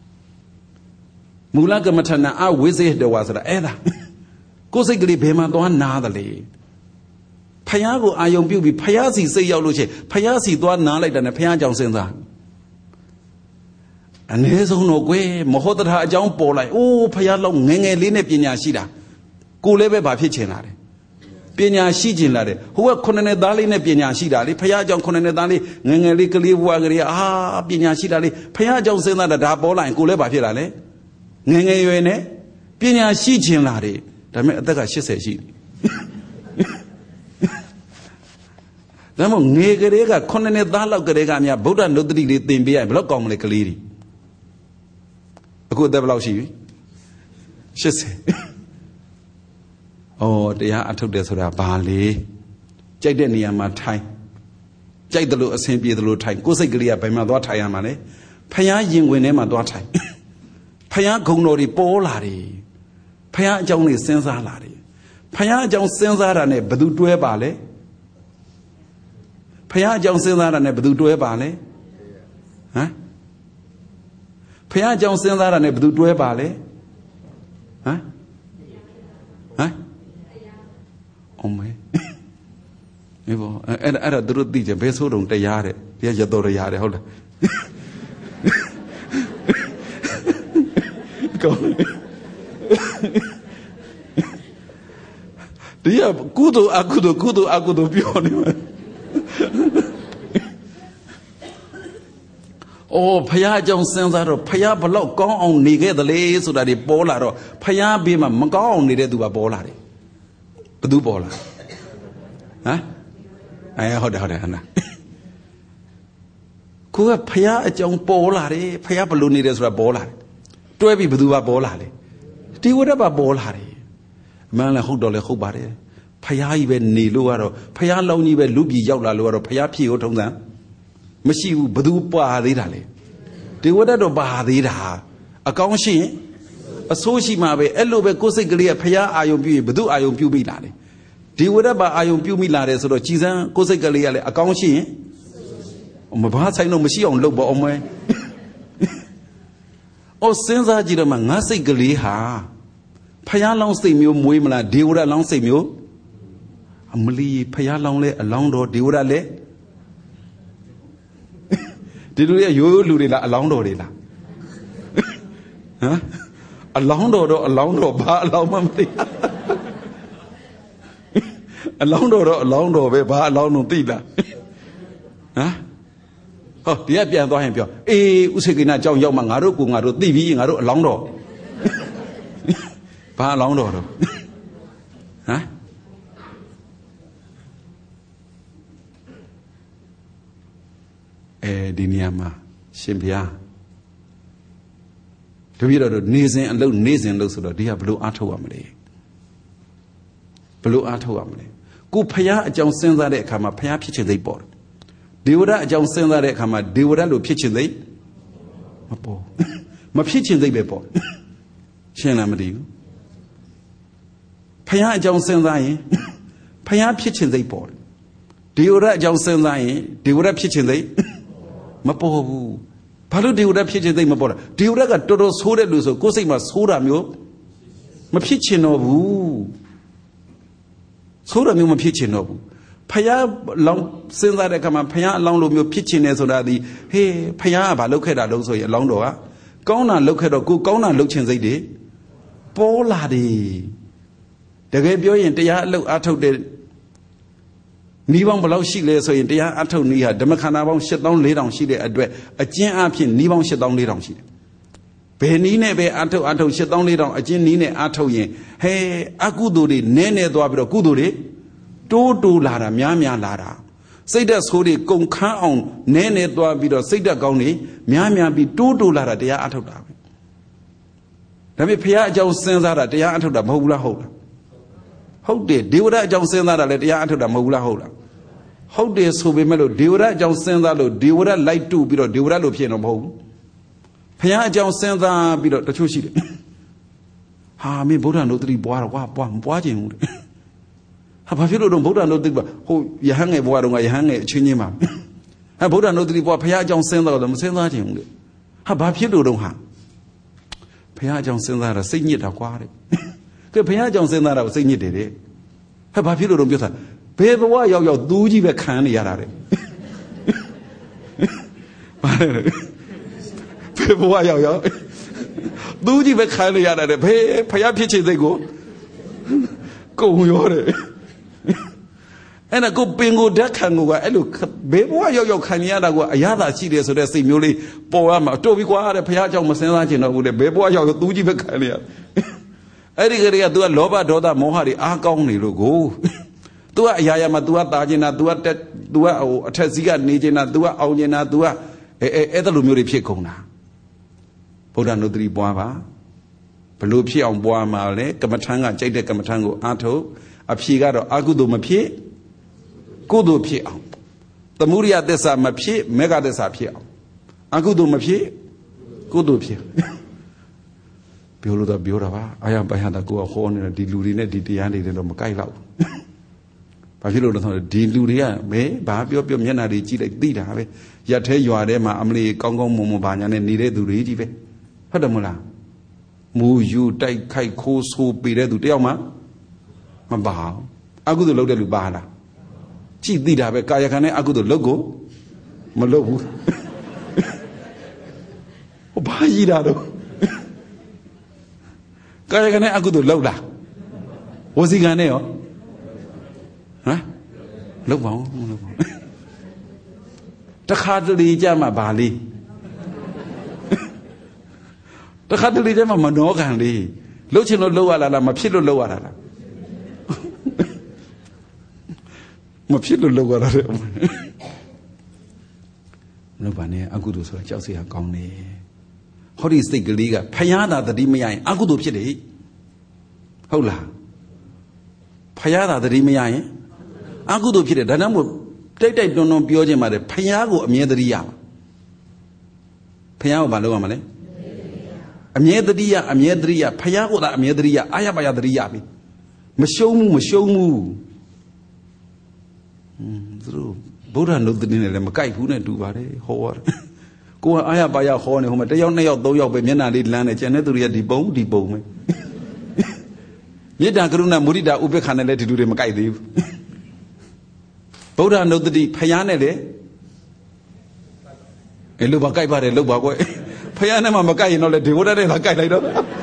Mulaga Matana, I visit there was the other. Go say Gripema do another lay. Payago Ayon Bubi, Payasi say Yoluche, Payasi do not like than a Payajang Senza. anh ấy giống nó quê mà họ ta cháu bỏ lại ô phải lòng nghe nghe lên này bên nhà xí đã cô lấy về bà phía trên là đấy bên nhà xí trên là đấy hoa con này đá lên này bên nhà xí đã đấy phải cháu con này đá lên nghe nghe lên cái liu qua cái à bên nhà xí đã đấy phải cháu xem là đã bỏ lại cô lấy bà phía là đấy nghe nghe vậy này bên nhà xí trên là đấy đó mới tất cả xí sẽ xí đó mà nghe cái đấy cả con này đá lâu cái đấy cả nhà bố đã nói đi đi tìm bia bố còn lại cái gì cô đã bao nhiêu xí sẽ ồ để à thuộc để sửa bà lì chạy đến nhà mà thay chạy từ lúc xem bia từ lúc thay cô sẽ cái gì phải mà đoạt thay mà đấy phải nhá yên quên đấy mà đoạt thay phải nhá không nói đi bỏ lại đi phải nhá trong này sinh ra lại đi phải nhá trong sinh ra là này bắt đầu đuổi bà đấy phải nhá trong sinh ra là này bắt đầu đuổi bà đấy hả phải nhá trong sinh ra là này bắt đầu đuổi bà đấy hả hả ông ấy ấy bộ ấy là ấy là tôi đi chơi bé số đồng tây giá đấy bây giờ tôi ra đấy không là còn đấy là cú đồ à cú đồ cú đồ à cú đồ biểu này mà ô phải trong sinh ra rồi phải bắt lâu có ông này cái đó lấy số đấy bỏ lại rồi phải bị mà mà có ông này đấy tụi bà bỏ lại bắt đầu bỏ lại hả ai hỏi đây hỏi đây hả cô cái phải trong bỏ lại đấy phải bắt lâu này đấy số bỏ lại tôi bị bắt đầu bà bỏ lại thì tôi đã bà bỏ lại mà là không đó là không bà đấy phải về nỉ luôn rồi phải lâu như về lúc gì giàu là luôn rồi phải phi ở trong đó mà siêu bắt đầu bà đấy là thì tôi đã đó bà đấy là à con gì à số gì mà về elo về cô sẽ cái gì phải ai用 biểu bắt đầu ai用 biểu bị lại thì tôi đã bà ai用 biểu bị lại rồi sau đó chỉ ra cô sẽ cái gì à con gì mà bà sai nó mà siêu ông lâu bà ông ấy ô sinh ra chỉ là mà ngã sẽ cái gì hả phải lòng say miêu muối mà là điều ra lòng say miêu mà li phải lòng lệ lòng đó điều ra lệ điều ra yếu lưu đi là lòng đó đi là hả lòng đó đó lòng đó ba lòng mà đi lòng đó đó lòng đó về ba lòng nó đi là hả hả đi à biển đó hay biển ê u sẽ cái nào trong dòng mà ngã rồi cùng ngã rồi tivi ngã rồi lòng đó ba lòng đó rồi hả ê đi nhà mà xem bia tôi biết rồi nê sen lâu nê sen lâu rồi đi à blue art hoa mà đấy blue art hoa mà đấy cô phải à trong sinh ra đấy khám mà phải à phía trên đấy bỏ điều đó trong sinh ra đấy khám mà điều đó lúc phía trên đấy mà bỏ mà phía trên đấy bị bỏ xem làm gì phải à trong sinh ra ấy phải à phía trên đấy bỏ điều đó trong sinh ra ấy điều đó phía trên đấy mà bỏဘာလို့ဒီဥဒဖြစ်ခြင်းသိမပေါ်တာဒီဥဒကတော်တော်ဆိုးတဲ့လူဆိုကိုယ်စိတ်မှာဆိုးတာမျိုးမဖြစ်ချင်တော့ဘူးဆိုးတာမျိုးမဖြစ်ချင်တော့ဘူးဖယားလောင်းစဉ်းစားတဲ့အခါမှာဖယားအလောင်းလိုမျိုးဖြစ်ချင်တယ်ဆိုတာဒီဟေးဖယားကဘာလုပ်ခဲ့တာလုံးဆိုရင်အလောင်းတော်ကကောင်းတာလုပ်ခဲ့တော့ကိုကောင်းတာလုပ်ချင်စိတ်တွေပေါ်လာတယ်တကယ်ပြောရင်တရားအလုပ်အားထုတ်တဲ့နီးပေါင်းဘယ်လောက်ရှိလဲဆိုရင်တရားအထုတ်နီးဟာဓမ္မခန္ဓာပေါင်း ရှစ်သောင်း လေးထောင် ရှိတဲ့အတွက်အကျဉ်းအဖြစ်နီးပေါင်း ရှစ်သောင်း လေးထောင် ရှိတယ်။ဘယ်နီးနဲ့ပဲအထုတ်အထုတ် ရှစ်သောင်း လေးထောင် အကျဉ်းနီးနဲ့အထုတ်ရင်ဟဲအကုသိုလ်တွေနည်းနည်းသွားပြီးတော့ကုသိုလ်တွေတိုးတိုးလာတာများများလာတာစိတ်ဓာတ်ဆိုးတွေကုန်ခန်းအောင်နည်းနည်းသွားပြီးတော့စိတ်ဓာတ်ကောင်းတွေများများပြီးတိုးတိုးလာတာတရားအထုတ်တာပဲ။ဒါပေမဲ့ဖခင်အကြောင်းစဉ်းစားတာတရားအထုတ်တာမဟုတ်ဘူးလားဟုတ်လား။ဟုတ်တယ်ဒေဝရအကြောင်းစဉ်းစားတာလည်းတရားအထုတ်တာမဟုတ်ဘူးလားဟုတ်လားဟုတ်တယ်ဆိုပေမဲ့လို့ဒေဝရအကြောင်းစဉ်းစားလို့ဒေဝရလိုက်တူပြီးတော့ဒေဝရလို့ဖြစ်နေတော့မဟုတ်ဘူးဖခင်အကြောင်းစဉ်းစားပြီးတော့တချို့ရှိတယ်ဟာမင်းဗုဒ္ဓနုတ္တိပွားတော့ကွာပွားမပွားခြင်းဘူးတဲ့ဟာဘာဖြစ်လို့တော့ဗုဒ္ဓနုတ္တိပွားဟိုယဟန်ငယ်ဘွားတော့ကယဟန်ငယ်အချင်းချင်းပါဟာဗုဒ္ဓနုတ္တိပွားဖခင်အကြောင်းစဉ်းစားတော့မစဉ်းစားခြင်းဘူးတဲ့ဟာဘာဖြစ်လို့တော့ဟာဖခင်အကြောင်းစဉ်းစားတာစိတ်ညစ်တာကွာတဲ့ကဲဖခင်အကြောင်းစဉ်းစားတာစိတ်ညစ်တယ်တဲ့ဟာဘာဖြစ်လို့တော့ပြောတာဘယ်ဘဝရောက်ရောက်သူကြီးပဲခံနေရတာတဲ့ဘာလဲဘဘေဘဝရောက်ရောက်သူကြီးပဲခံရရတယ်ဖေဖယားဖြစ်ချင်စိတ်ကိုကုန်ရောတယ်အဲ့ဒါကိုပင်ကိုဓာတ်ခံကိုကအဲ့လိုဘေဘဝရောက်ရောက်ခံရတာကအရသာရှိတယ်ဆိုတဲ့စိတ်မျိုးလေးပေါ်ရမှာတော်ပြီကွာတဲ့ဖယားအကြောင်းမစင်စားချင်တော့ဘူးတဲ့ဘေဘဝရောက်ရောက်သူကြီးပဲခံရအဲ့ဒီကလေးက तू ကလောဘဒေါသမောဟတွေအားကောင်းနေလို့ကို तू ကအရာရာမှာ तू ကတာကျင်တာ तू ကတက် तू ကဟိုအထက်စီးကနေကျင်တာ तू ကအောင်ကျင်တာ तू ကအဲအဲအဲ့လိုမျိုးတွေဖြစ်ကုန်တာဗုဒ္ဓနုတ္တိပွားပါဘလို့ဖြစ်အောင်ပွားမှာလဲကမ္မထံကကြိုက်တဲ့ကမ္မထံကိုအားထုတ်အဖြေကတော့အကုသိုလ်မဖြစ်ကုသိုလ်ဖြစ်အောင်သမုဒိယသစ္စာမဖြစ်မေဃသစ္စာဖြစ်အောင်အကုသိုလ်မဖြစ်ကုသိုလ်ဖြစ်ပြောလို့တော့ပြောတာပါအာရပါဟတာကိုကဟောနေတဲ့ဒီလူတွေနဲ့ဒီတရားတွေတော့မကိုက်တော့ဘာဖြစ်လို့လဲဆိုတော့ဒီလူတွေကမဲဘာပြောပြောမျက်နှာတွေကြည့်လိုက်သိတာပဲရက်သေးရွာထဲမှာအမလီကောင်းကောင်းမွန်မွန်ဘာညာနဲ့နေတဲ့သူတွေကြီးပဲဟုတ်တယ်မလားမူယူတိုက်ခိုက်ခိုးဆိုးပေတဲ့သူတယောက်မှမပါဘူးအကုသိုလ်လုပ်တဲ့လူပါလားကြည့်သိတာပဲကာယကံနဲ့အကုသိုလ်လုပ်ကိုမလုပ်ဘူးဟိုဘာကြီးတာတော့ကာယကံနဲ့အကုသိုလ်လုပ်လားဝစီကံနဲ့ရောဟမ်လုပ်ပါဦးမလုပ်ပါဘူးတခါတလေကြမှာဗာလေးတခါတလေကြမှာမနောကံလေးလှုပ်ချင်လို့လှုပ်ရလားမဖြစ်လို့လှုပ်ရတာလားမဖြစ်လို့လှုပ်ရတာလေလုပ်ပါနဲ့အကုသိုလ်ဆိုတာကြောက်စရာကောင်းတယ်ဟောဒီစိတ်ကလေးကဖယားတာတတိမရရင်အကုသိုလ်ဖြစ်တယ်ဟုတ်လားဖယားတာတတိမရရင်အကုသိုလ်ဖြစ်တယ်ဒါကြောင့်မို့တိတ်တိတ်တွန်းတွန်းပြောခြင်းပါတယ်ဖယားကိုအမြဲတည်းရပါဖယားကိုဘာလုပ်ရမလဲအမြဲတည်းရအမြဲတည်းရဖယားကိုသာအမြဲတည်းရအာရပါရတည်းရပြီမရှုံးဘူးမရှုံးဘူးอืมသူတို့ဗုဒ္ဓနုတ္တိနဲ့လည်းမကြိုက်ဘူးနဲ့တူပါတယ်ဟောရတယ်ကိုကအာရပါရဟောနေဟိုမှာတယောက်နှစ်ယောက်သုံးယောက်ပဲမျက်နှာလေးလမ်းနေကျန်တဲ့သူတွေကဒီပုံဒီပုံပဲမေတ္တာကရုဏာမုဒိတာဥပေက္ခနဲ့လည်းဒီလူတွေမကြိုက်သေးဘူးဗုဒ္ဓနုတ္တိဖယားနဲ့လေအဲ့လိုပါကြိုက်ပါတယ်လို့ပါကွယ်ဖယားနဲ့မှမကြိုက်ရင်တော့လေဒေဝဒနဲ့လာကြိုက်လိုက်တော့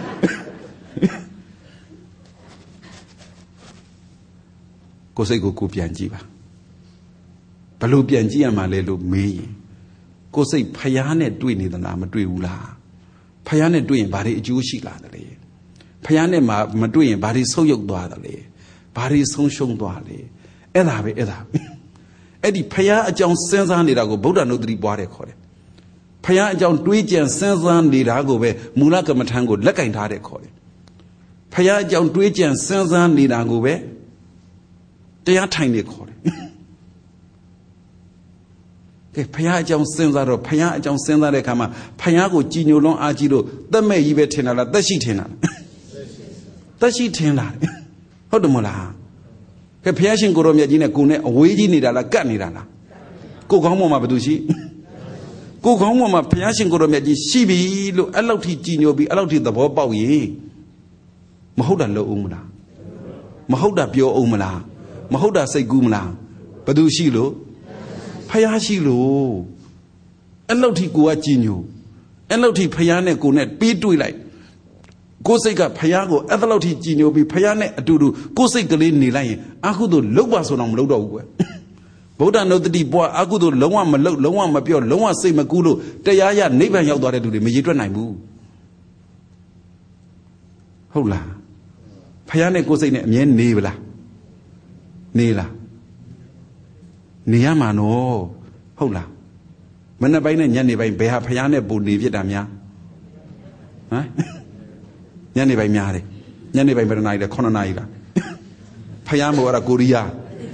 ကိုယ်စိတ်ကိုကိုပြန်ကြည့်ပါဘယ်လိုပြန်ကြည့်ရမှာလဲလို့မေးရင်ကိုယ်စိတ်ဖယားနဲ့တွေ့နေသလားမတွေ့ဘူးလားဖယားနဲ့တွေ့ရင်ဘာတွေအကျိုးရှိလာတယ်လဲဖယားနဲ့မတွေ့ရင်ဘာတွေဆုပ်ယုပ်သွားတယ်လဲဘာတွေဆုံးရှုံးသွားလဲအဲ့ဒါပဲအဲ့ဒါအဲ့ဒီဖယားအကြောင်းစဉ်းစားနေတာကိုဗုဒ္ဓနုတ္တိပွားတယ်ခေါ်တယ်ဖယားအကြောင်းတွေးကြံစဉ်းစားနေတာကိုပဲမူလကမ္မထံကိုလက်ကင်ထားတယ်ခေါ်တယ်ဖယားအကြောင်းတွေးကြံစဉ်းစားနေတာကိုပဲတရားထိုင်နေခေါ်တယ်ကဲဖယားအကြောင်းစဉ်းစားတော့ဖယားအကြောင်းစဉ်းစားတဲ့အခါမှာဖယားကိုကြည်ညိုလွန်းအားကြီးလို့သက်မဲ့ကြီးပဲထင်တာလားသက်ရှိထင်တာလားသက်ရှိထင်တာဟုတ်တယ်မလားကဲဖယားရှင်ကိုရောမြတ်ကြီးနဲ့ကိုနဲ့အဝေးကြီးနေတာလားကတ်နေတာလားကိုကောင်းပေါ်မှာဘယ်သူရှိကိုကောင်းပေါ်မှာဖယားရှင်ကိုရောမြတ်ကြီးရှိပြီလို့အဲ့လောက်ထိကြည်ညိုပြီးအဲ့လောက်ထိသဘောပေါက်ရင်မဟုတ်တာလုပ်အောင်မလားမဟုတ်တာပြောအောင်မလားမဟုတ်တာစိတ်ကူးမလားဘယ်သူရှိလို့ဖယားရှိလို့အဲ့လောက်ထိကိုကကြည်ညိုအဲ့လောက်ထိဖယားနဲ့ကိုနဲ့ပြီးတွေ့လိုက်ကိုယ်စိတ်ကဖယားကိုအဲ့လောက်ထိကြည်ညိုပြီးဖယားနဲ့အတူတူကိုယ်စိတ်ကလေးနေလိုက်ရင်အကုသို့လုံးပါဆိုတော့မလုံးတော့ဘူးကွယ်ဗုဒ္ဓနုတ္တိပွားအကုသို့လုံးဝမလုံးလုံးဝမပြောလုံးဝစိတ်မကူးလို့တရားရနိဗ္ဗာန်ရောက်သွားတဲ့သူတွေမရေတွက်နိုင်ဘူးဟုတ်လားဖယားနဲ့ကိုယ်စိတ်နဲ့အမြဲနေပလားနေလားနေရမှာနော်ဟုတ်လားမနေ့ပိုင်းနဲ့ညနေပိုင်းဘယ်ဟာဖယားနဲ့ပူနေဖြစ်တာများဟမ်ညနေပိုင်းများတယ်ညနေပိုင်းဘယ်နာရီလဲခုနှစ်နာရီလားဖယားမို့အဲ့ဒါကိုရီးယား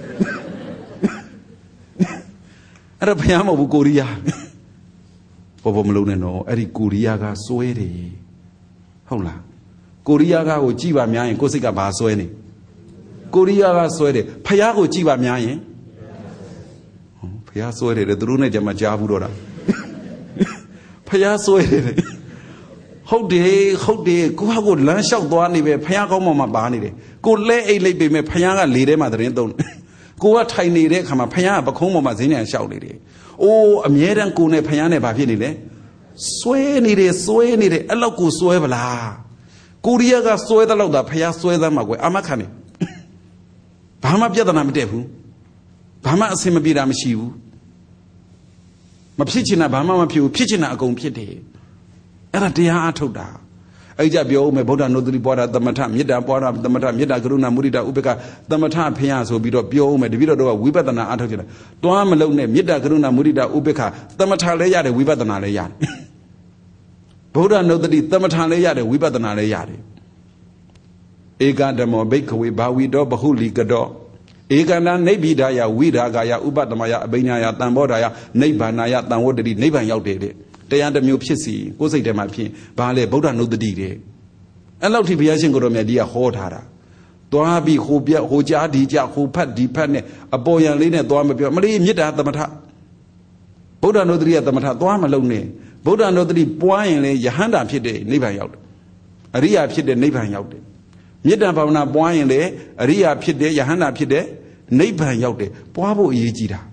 အဲ့ဒါဖယားမဟုတ်ဘူးကိုရီးယားဘောဘောမလုံးနဲ့နော်အဲ့ဒီကိုရီးယားကစွဲတယ်ဟုတ်လားကိုရီးယားကကိုကြည့်ပါများရင်ကိုယ်စိတ်ကဘာစွဲနေကိုရီးယားကစွဲတယ်ဖယားကိုကြည့်ပါများရင်ဖယားစွဲတယ်သူတို့နဲ့ကြမှာကြားဘူးတော့တာဖယားစွဲတယ်ဟုတ်တယ်ဟုတ်တယ်ကိုဟာကိုလမ်းလျှောက်သွားနေပဲဖယားကောင်းမှမပါနေတယ်ကိုလဲအိတ်လိုက်ပေမဲ့ဖယားကလေထဲမှာသတင်းသုံးကိုကထိုင်နေတဲ့အခါမှာဖယားကပခုံးပေါ်မှာဇင်းနဲ့လျှောက်နေတယ်အိုးအမြဲတမ်းကိုနဲ့ဖယားနဲ့ဘာဖြစ်နေလဲဆွဲနေတယ်ဆွဲနေတယ်အဲ့လောက်ကိုဆွဲပလားကိုရီးယားကဆွဲတဲ့လောက်သာဖျားဆွဲသမ်းမှာကွယ်အာမခံနေဘာမှပြဿနာမတက်ဘူးဘာမှအဆင်မပြေတာမရှိဘူးမဖြစ်ချင်တာဘာမှမဖြစ်ဘူးဖြစ်ချင်တာအကုန်ဖြစ်တယ်အဲ့ဒါတရားအထုတ်တာအဲ့ကြပြောဦးမယ်ဗုဒ္ဓနုဒတိပွားတာသမထမေတ္တာပွားတာသမထမေတ္တာကရုဏာမုဒိတာဥပေက္ခသမထဖျားဆိုပြီးတော့ပြောဦးမယ်တပည့်တော်တို့ကဝိပဿနာအထုတ်ကြတာတွားမလုံးနဲ့မေတ္တာကရုဏာမုဒိတာဥပေက္ခသမထလည်းရတယ်ဝိပဿနာလည်းရတယ်ဗုဒ္ဓနုဒတိသမထလည်းရတယ်ဝိပဿနာလည်းရတယ်ဧကဓမ္မောဘိက္ခဝေဘာဝီတောဘဟုလီကတောဧကန္တနိဗ္ဗိဒာယဝိရာဂာယဥပတ္တမယအဘိညာယတံဘောဓာယနိဗ္ဗာနာယတံဝတ္တိနိဗ္ဗာန်ရောက်တယ်တဲ့တရားတစ်မျိုးဖြစ်စီကိုယ်စိတ်ထဲမှာဖြစ်ဘာလဲဗုဒ္ဓနုဒတိတဲ့အဲ့လောက်ထိဘုရားရှင်ကိုတော်မြတ်ကြီးကဟောထားတာသွားပြီးဟိုပြဟိုကြားဒီကြဟိုဖတ်ဒီဖတ်နဲ့အပေါ်ယံလေးနဲ့သွားမပြောမလေးမေတ္တာသမထဗုဒ္ဓနုဒတိကသမထသွားမလုံးနဲ့ဗုဒ္ဓနုဒတိပွားရင်လေယဟန္တာဖြစ်တဲ့နိဗ္ဗာန်ရောက်တယ်အရိယာဖြစ်တဲ့နိဗ္ဗာန်ရောက်တယ်မေတ္တာဘာဝနာပွားရင်လေအရိယာဖြစ်တဲ့ယဟန္တာဖြစ်တဲ့နိဗ္ဗာန်ရောက်တယ်ပွားဖို့အရေးကြီးတာ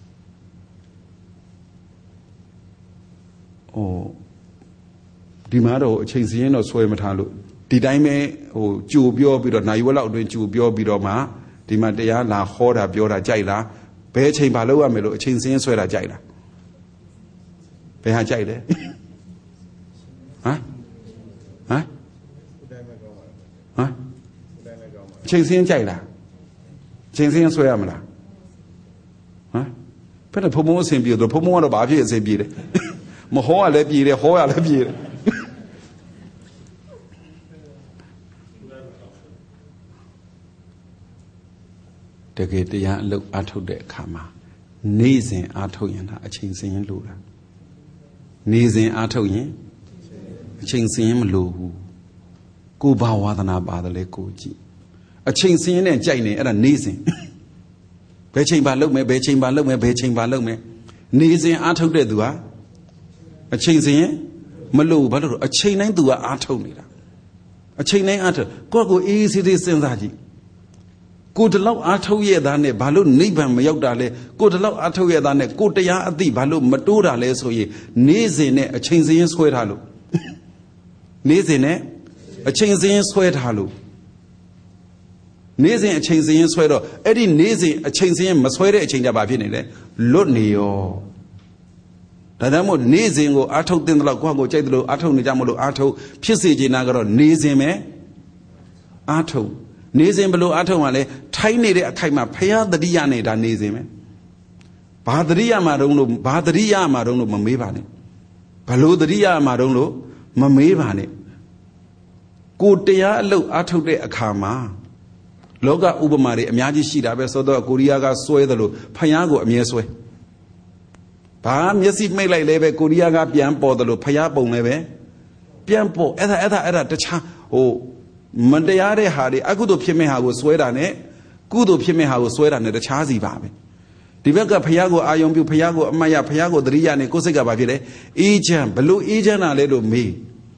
ဟိုဒီမှာတော့အချိန်စင်းတော့ဆွဲမထားလို့ဒီတိုင်းပဲဟိုကြိုပြောပြီးတော့နိုင်ဝက်လောက်အတွင်းကြိုပြောပြီးတော့မှဒီမှာတရားလာဟောတာပြောတာကြိုက်လားဘယ်အချိန်ဘာလုပ်ရမယ်လို့အချိန်စင်းဆွဲတာကြိုက်လားဘယ်ဟာကြိုက်လဲဟမ်ဟမ်ဟမ်အချိန်စင်းကြိုက်လားအချိန်စင်းဆွဲရမလားဟမ်ဘယ်နဲ့ဖုံဖုံအဆင်ပြေတော့ဖုံဖုံကတော့ဘာဖြစ်အဆင်ပြေလဲမဟောရလည်းပြေတယ်ဟောရလည်းပြေတယ်တကယ်တရားအလုပ်အားထုတ်တဲ့အခါမှာနေ့စဉ်အားထုတ်ရင်ဒါအချိန်စင်းရင်လို့တာနေ့စဉ်အားထုတ်ရင်အချိန်စင်းရင်မလို့ဘူးကိုဘာဝါသနာပါတယ်လေကိုကြည့်အချိန်စင်းရင်နဲ့ကြိုက်နေအဲ့ဒါနေ့စဉ်ဘယ်ချိန်ပါလုပ်မယ်ဘယ်ချိန်ပါလုပ်မယ်ဘယ်ချိန်ပါလုပ်မယ်နေ့စဉ်အားထုတ်တဲ့သူဟာအချိန်စင်းရင်မလို့ဘာလို့အချိန်တိုင်းသူကအားထုတ်နေတာအချိန်တိုင်းအားထုတ်ကိုယ့်ကိုအေးအေးဆေးဆေးစဉ်းစားကြည့်ကိုတလောက်အားထုတ်ရတာနဲ့ဘာလို့နိဗ္ဗာန်မရောက်တာလဲကိုတလောက်အားထုတ်ရတာနဲ့ကိုတရားအသိဘာလို့မတိုးတာလဲဆိုရင်နေ့စဉ်နဲ့အချိန်စင်းဆွဲထားလို့နေ့စဉ်နဲ့အချိန်စင်းဆွဲထားလို့နေ့စဉ်အချိန်စင်းဆွဲတော့အဲ့ဒီနေ့စဉ်အချိန်စင်းမဆွဲတဲ့အချိန်ကြဘာဖြစ်နေလဲလွတ်နေရောဒါကြောင့်မို့နေ့စဉ်ကိုအားထုတ်တဲ့လောက်ကိုယ့်ကိုကြိုက်တယ်လို့အားထုတ်နေကြမလို့အားထုတ်ဖြစ်စေချင်တာကတော့နေ့စဉ်ပဲအားထုတ်နေစဉ်ဘလို့အားထုတ်မှလဲထိုင်းနေတဲ့အခိုက်မှာဖရာတတိယနေတာနေစဉ်ပဲဘာတတိယမှာတုံးလို့ဘာတတိယမှာတုံးလို့မမေးပါနဲ့ဘလို့တတိယမှာတုံးလို့မမေးပါနဲ့ကိုတရားအလုပ်အားထုတ်တဲ့အခါမှာလောကဥပမာတွေအများကြီးရှိတာပဲဆိုတော့ကိုရီးယားကစွဲတယ်လို့ဖယားကိုအမြဲစွဲဘာမျက်စိမိတ်လိုက်လဲပဲကိုရီးယားကပြန်ပေါ်တယ်လို့ဖယားပုံလဲပဲပြန်ပေါ်အဲ့ဒါအဲ့ဒါအဲ့ဒါတခြားဟိုမတရားတဲ့ဟာတွေအကုသိုလ်ဖြစ်မဲ့ဟာကိုစွဲတာနဲ့ကုသိုလ်ဖြစ်မဲ့ဟာကိုစွဲတာနဲ့တခြားစီပါပဲဒီဘက်ကဖယားကိုအာယုံပြုဖယားကိုအမတ်ရဖယားကိုသတိရနဲ့ကိုယ်စိတ်ကဘာဖြစ်လဲအေးချမ်းဘလို့အေးချမ်းတာလဲလို့မေး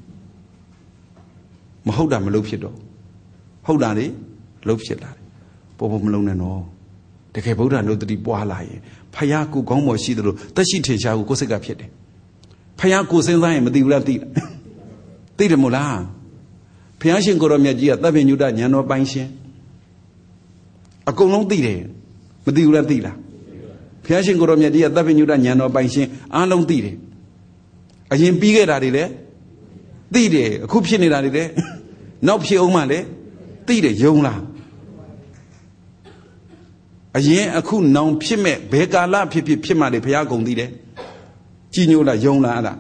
မဟုတ်တာမလို့ဖြစ်တော့ဟုတ်တာလေလို့ဖြစ်လာတယ်ပေါ်ပေါ်မလုံးနဲ့နော်တကယ်ဗုဒ္ဓနုတ္တိပွားလာရင်ဖယားကိုကောင်းမော်ရှိတယ်လို့တက်ရှိထင်ရှားကိုကိုယ်စိတ်ကဖြစ်တယ်ဖယားကိုစဉ်းစားရင်မသိဘူးလားသိတယ်သိတယ်မို့လားဘုရားရှင်ကိုရောမြတ်ကြီးကသဗ္ဗညုတဉာဏ်တော်ပိုင်းရှင်အကုန်လုံးသိတယ်မသိဘူးလားသိလားဘုရားရှင်ကိုရောမြတ်ကြီးကသဗ္ဗညုတဉာဏ်တော်ပိုင်းရှင်အားလုံးသိတယ်အရင်ပြီးခဲ့တာတွေလည်းသိတယ်အခုဖြစ်နေတာတွေလည်းနောက်ဖြစ်အောင်မှလည်းသိတယ်ယုံလားအရင်အခုနောင်ဖြစ်မဲ့ဘယ်ကာလဖြစ်ဖြစ်ဖြစ်မှလေဘုရားကုန်သိတယ်ကြည်ညိုလားယုံလားအဲ့ဒါ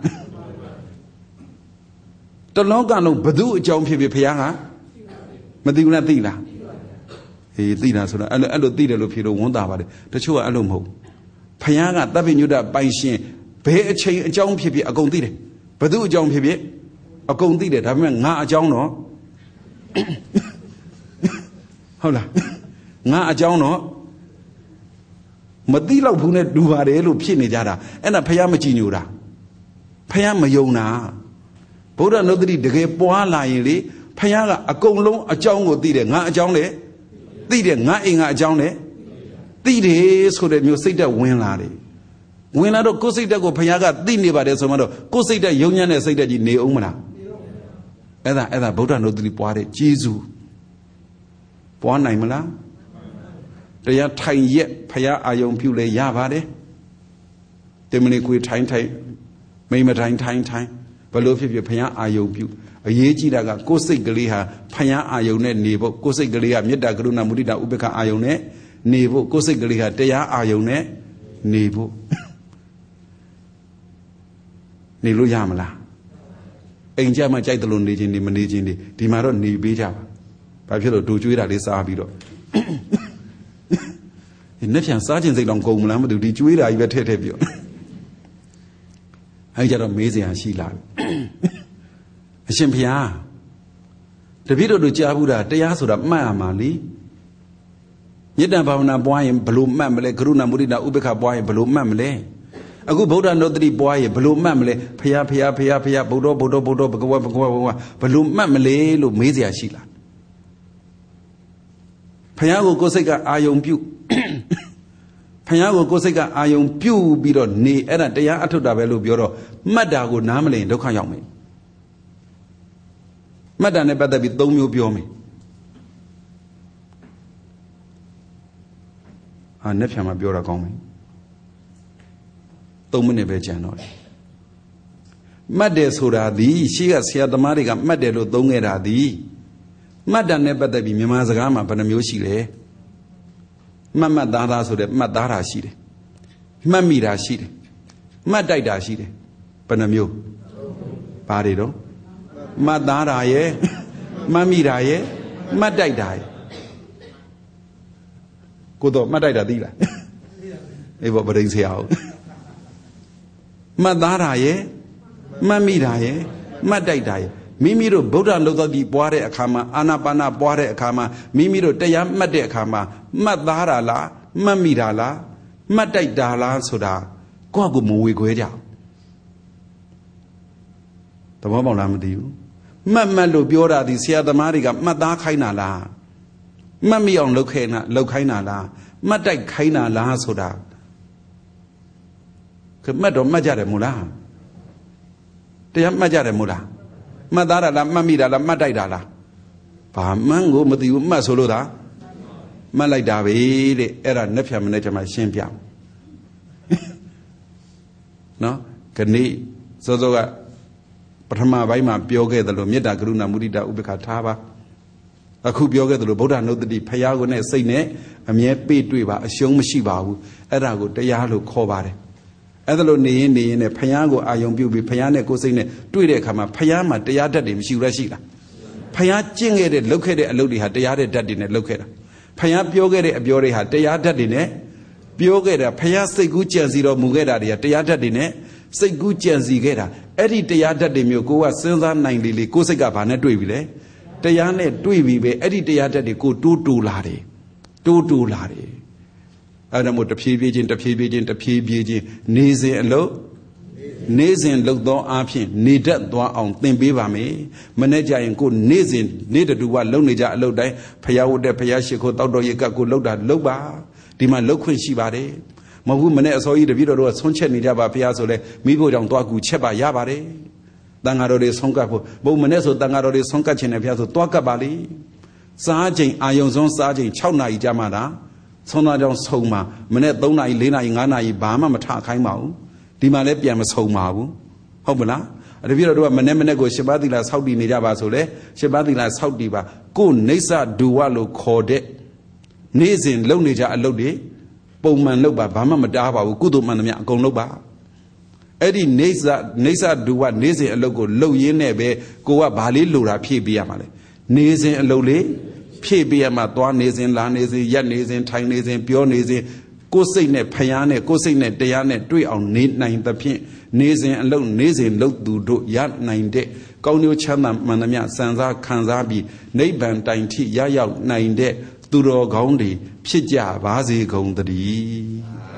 တလောကလုံးဘသူအကြောင်းဖြစ်ဖြစ်ဘုရားကမသိဘူးလားသိလားဟေးသိတာဆိုတော့အဲ့လိုအဲ့လိုသိတယ်လို့ဖြေလို့ဝန်တာပါတယ်တချို့ကအဲ့လိုမဟုတ်ဘုရားကသဗ္ဗညုတပိုင်ရှင်ဘယ်အချိန်အကြောင်းဖြစ်ဖြစ်အကုန်သိတယ်ဘသူအကြောင်းဖြစ်ဖြစ်အကုန်သိတယ်ဒါပေမဲ့ငါအကြောင်းတော့ဟုတ်လားငါအကြောင်းတော့မသိတော့ဘူးနဲ့တူပါတယ်လို့ဖြစ်နေကြတာအဲ့ဒါဘုရားမကြည်ညိုတာဘုရားမယုံတာဗုဒ္ဓနုတ္တိတကယ်ပွားလာရင်လေဖခင်ကအကုန်လုံးအကြောင်းကိုသိတယ်ငါအကြောင်းလည်းသိတယ်ငါအိမ်ကအကြောင်းလည်းသိတယ်ဆိုတဲ့မျိုးစိတ်သက်ဝင်လာတယ်ဝင်လာတော့ကိုယ်စိတ်တက်ကိုဖခင်ကသိနေပါတယ်ဆိုမှတော့ကိုယ်စိတ်တက်ယုံညံ့တဲ့စိတ်တက်ကြီးနေအောင်မလားအဲ့ဒါအဲ့ဒါဗုဒ္ဓနုတ္တိပွားတဲ့ကျေးဇူးပွားနိုင်မလားတရားထိုင်ရက်ဖခင်အာယုံပြုလဲရပါတယ်တင်မနေကိုထိုင်ထိုင်မိမထိုင်ထိုင်ထိုင်ဘလို့ဖြစ်ဖြစ်ဖခင်အာယုံပြုအရေးကြီးတာကကိုယ်စိတ်ကလေးဟာဖခင်အာယုံနဲ့နေဖို့ကိုယ်စိတ်ကလေးကမေတ္တာကရုဏာမုဒိတာဥပေက္ခအာယုံနဲ့နေဖို့ကိုယ်စိတ်ကလေးဟာတရားအာယုံနဲ့နေဖို့နေလို့ရမလားအိမ်ကြမှာကြိုက်တယ်လို့နေခြင်းနေမနေခြင်းနေဒီမှာတော့နေပေးကြပါဘာဖြစ်လို့ဒူကျွေးတာလေးစားပြီးတော့ဒီနှစ်ပြန်စားခြင်းစိတ်တော့ကုန်မလားမသိဘူးဒီကျွေးတာကြီးပဲထည့်ထည့်ပြီးတော့အဲဒီကြတော့မေးစရာရှိလာပြီအရှင်ဘုရားတပည့်တော်တို့ကြားဘူးတာတရားဆိုတာမှတ်ရမှာလीမေတ္တာဘာဝနာပွားရင်ဘလို့မှတ်မလဲကရုဏာမုဒိတာဥပေက္ခပွားရင်ဘလို့မှတ်မလဲအခုဗုဒ္ဓနုတ္တိပွားရင်ဘလို့မှတ်မလဲဖယားဖယားဖယားဖယားဗုဒ္ဓဗုဒ္ဓဗုဒ္ဓဘဂဝါဘဂဝါဘဂဝါဘလို့မှတ်မလဲလို့မေးစရာရှိလာဖယားကိုကိုယ်စိတ်ကအာယုံပြုဖယားကိုကိုယ်စိတ်ကအာယုံပြုပြီးတော့နေအဲ့ဒါတရားအထုတ်တာပဲလို့ပြောတော့မှတ်တာကိုနားမလည်ဒုက္ခရောက်မယ်မှတ်တာနဲ့ပတ်သက်ပြီးသုံးမျိုးပြောမယ်အာနဲ့ဖြံမှာပြောတာကောင်းမယ်သုံးမိနစ်ပဲကြံတော့တယ်မှတ်တယ်ဆိုတာဒီရှေ့ကဆရာသမားတွေကမှတ်တယ်လို့သုံးခဲ့တာဒီမှတ်တာနဲ့ပတ်သက်ပြီးမြန်မာစကားမှာဘယ်နှမျိုးရှိလဲမှတ်မှတ်သားသားဆိုတဲ့မှတ်သားတာရှိတယ်မှတ်မိတာရှိတယ်မှတ်တိုက်တာရှိတယ်ဘယ်နှမျိုးဘာတွေတော့မှတ်သားတာရဲ့မှတ်မိတာရဲ့မှတ်တိုက်တာရဲ့ကိုတော့မှတ်တိုက်တာသိလားအေးဘောပရိန်ဆရာဟုတ်မှတ်သားတာရဲ့မှတ်မိတာရဲ့မှတ်တိုက်တာရဲ့မိမိတို့ဗုဒ္ဓလုတ်တော်ကြီးပွားတဲ့အခါမှာအာနာပါနပွားတဲ့အခါမှာမိမိတို့တရားမှတ်တဲ့အခါမှာမှတ်သားတာလားမှတ်မိတာလားမှတ်တိုက်တာလားဆိုတာကိုယ့်ကိုမဝေခွဲကြသဘောပေါက်လားမသိဘူးမှတ်မှတ်လို့ပြောတာဒီဆရာသမားတွေကမှတ်သားခိုင်းတာလားမှတ်မိအောင်လုပ်ခဲနာလုပ်ခိုင်းတာလားမှတ်တိုက်ခိုင်းတာလားဆိုတာကမှတ်တော့မှတ်ကြတယ်မို့လားတရားမှတ်ကြတယ်မို့လားမှတ်သားတာလားမှတ်မိတာလားမှတ်တိုက်တာလားဘာမှန်းကိုမသိဘူးမှတ်ဆိုလို့သာမှတ်လိုက်တာပဲတဲ့အဲ့ဒါနှစ်ဖြတ်မနဲ့ကျွန်မရှင်းပြနော်ခဏစောစောကပထမပိုင်းမှာပြောခဲ့သလိုမေတ္တာကရုဏာမုဒိတာဥပေက္ခထားပါအခုပြောခဲ့သလိုဗုဒ္ဓနုတ္တိဖယားကိုနဲ့စိတ်နဲ့အမြဲပေးတွေ့ပါအရှုံးမရှိပါဘူးအဲ့ဒါကိုတရားလို့ခေါ်ပါတယ်အဲ့ဒါလို့နေရင်နေရင်နဲ့ဖယားကိုအာယုံပြုပြီးဖယားနဲ့ကိုယ်စိတ်နဲ့တွေ့တဲ့အခါမှာဖယားမှာတရားဓာတ်တွေမရှိဘူးလားရှိလားဖယားကျင့်ခဲ့တဲ့လုပ်ခဲ့တဲ့အလုပ်တွေဟာတရားတဲ့ဓာတ်တွေနဲ့လုပ်ခဲ့တာဖယားပြောခဲ့တဲ့အပြောတွေဟာတရားဓာတ်တွေနဲ့ပြောခဲ့တာဖယားစိတ်ကူးကြံစီတော်မူခဲ့တာတွေကတရားဓာတ်တွေနဲ့စိတ်ကူးကြံစီခဲ့တာအဲ့ဒီတရားဓာတ်တွေမျိုးကိုကစဉ်းစားနိုင်လေလေကိုယ်စိတ်ကဘာနဲ့တွေ့ပြီလဲတရားနဲ့တွေ့ပြီပဲအဲ့ဒီတရားဓာတ်တွေကိုတိုးတိုးလာတယ်တိုးတိုးလာတယ်အဲ့ဒါမို့တဖြည်းဖြည်းချင်းတဖြည်းဖြည်းချင်းတဖြည်းဖြည်းချင်းနေစဉ်အလုပ်နေစဉ်လှုပ်သောအားဖြင့်နေတတ်သွားအောင်သင်ပေးပါမယ်မနေ့ကျရင်ကိုနေစဉ်နေတူကလုံနေကြအလုပ်တိုင်းဖျားဝတ်တဲ့ဖျားရှိခိုးတောက်တော်ရကကိုလှုပ်တာလှုပ်ပါဒီမှာလှုပ်ခွင့်ရှိပါတယ်မဟုတ်ဘူးမနေ့အစောကြီးတပည့်တော်တို့ကဆုံးချက်နေကြပါဖျားဆိုလဲမိဖို့ကြောင့်သွားကူချက်ပါရပါတယ်တန်ဃာတော်တွေဆုံးကပ်ဖို့ဘုံမနေ့ဆိုတန်ဃာတော်တွေဆုံးကပ်ခြင်းနဲ့ဖျားဆိုသွားကပ်ပါလေစားချိန်အာယုံဆုံးစားချိန်၆နာရီကြာမှသာဆုံးသားကြောင့်ဆုံးမှာမနေ့၃နာရီ၄နာရီ၅နာရီဘာမှမထခိုင်းပါဘူးဒီမှာလည်းပြန်မဆုံးပါဘူးဟုတ်မလားတပည့်တော်တို့ကမနေ့မနေ့ကိုရှင်ပါသီလာဆောက်တည်နေကြပါဆိုလေရှင်ပါသီလာဆောက်တည်ပါကိုနေဆဒူဝလို့ခေါ်တဲ့နေ့စဉ်လုပ်နေကြအလုပ်တွေပုံမှန်လုပ်ပါဘာမှမတားပါဘူးကုသိုလ်မှန်သမျှအကုန်လုပ်ပါအဲ့ဒီနေဆနေဆဒူဝနေ့စဉ်အလုပ်ကိုလုပ်ရင်းနဲ့ပဲကိုကဘာလေးလိုတာဖြည့်ပေးရမှာလဲနေစဉ်အလုပ်လေးဖြည့်ပေးရမှာသွားနေစဉ်လာနေစဉ်ရက်နေစဉ်ထိုင်နေစဉ်ပြောနေစဉ်ကိုယ်စိတ်နဲ့ဖျားနဲ့ကိုယ်စိတ်နဲ့တရားနဲ့တွေ့အောင်နေနိုင်သဖြင့်နေစဉ်အလုံးနေစဉ်လှုပ်သူတို့ရနိုင်တဲ့ကောင်းကျိုးချမ်းသာမှန်သမျှစံစားခံစားပြီးနိဗ္ဗာန်တိုင်ထိရရောက်နိုင်တဲ့သူတော်ကောင်းတွေဖြစ်ကြပါစေကုန်သတည်း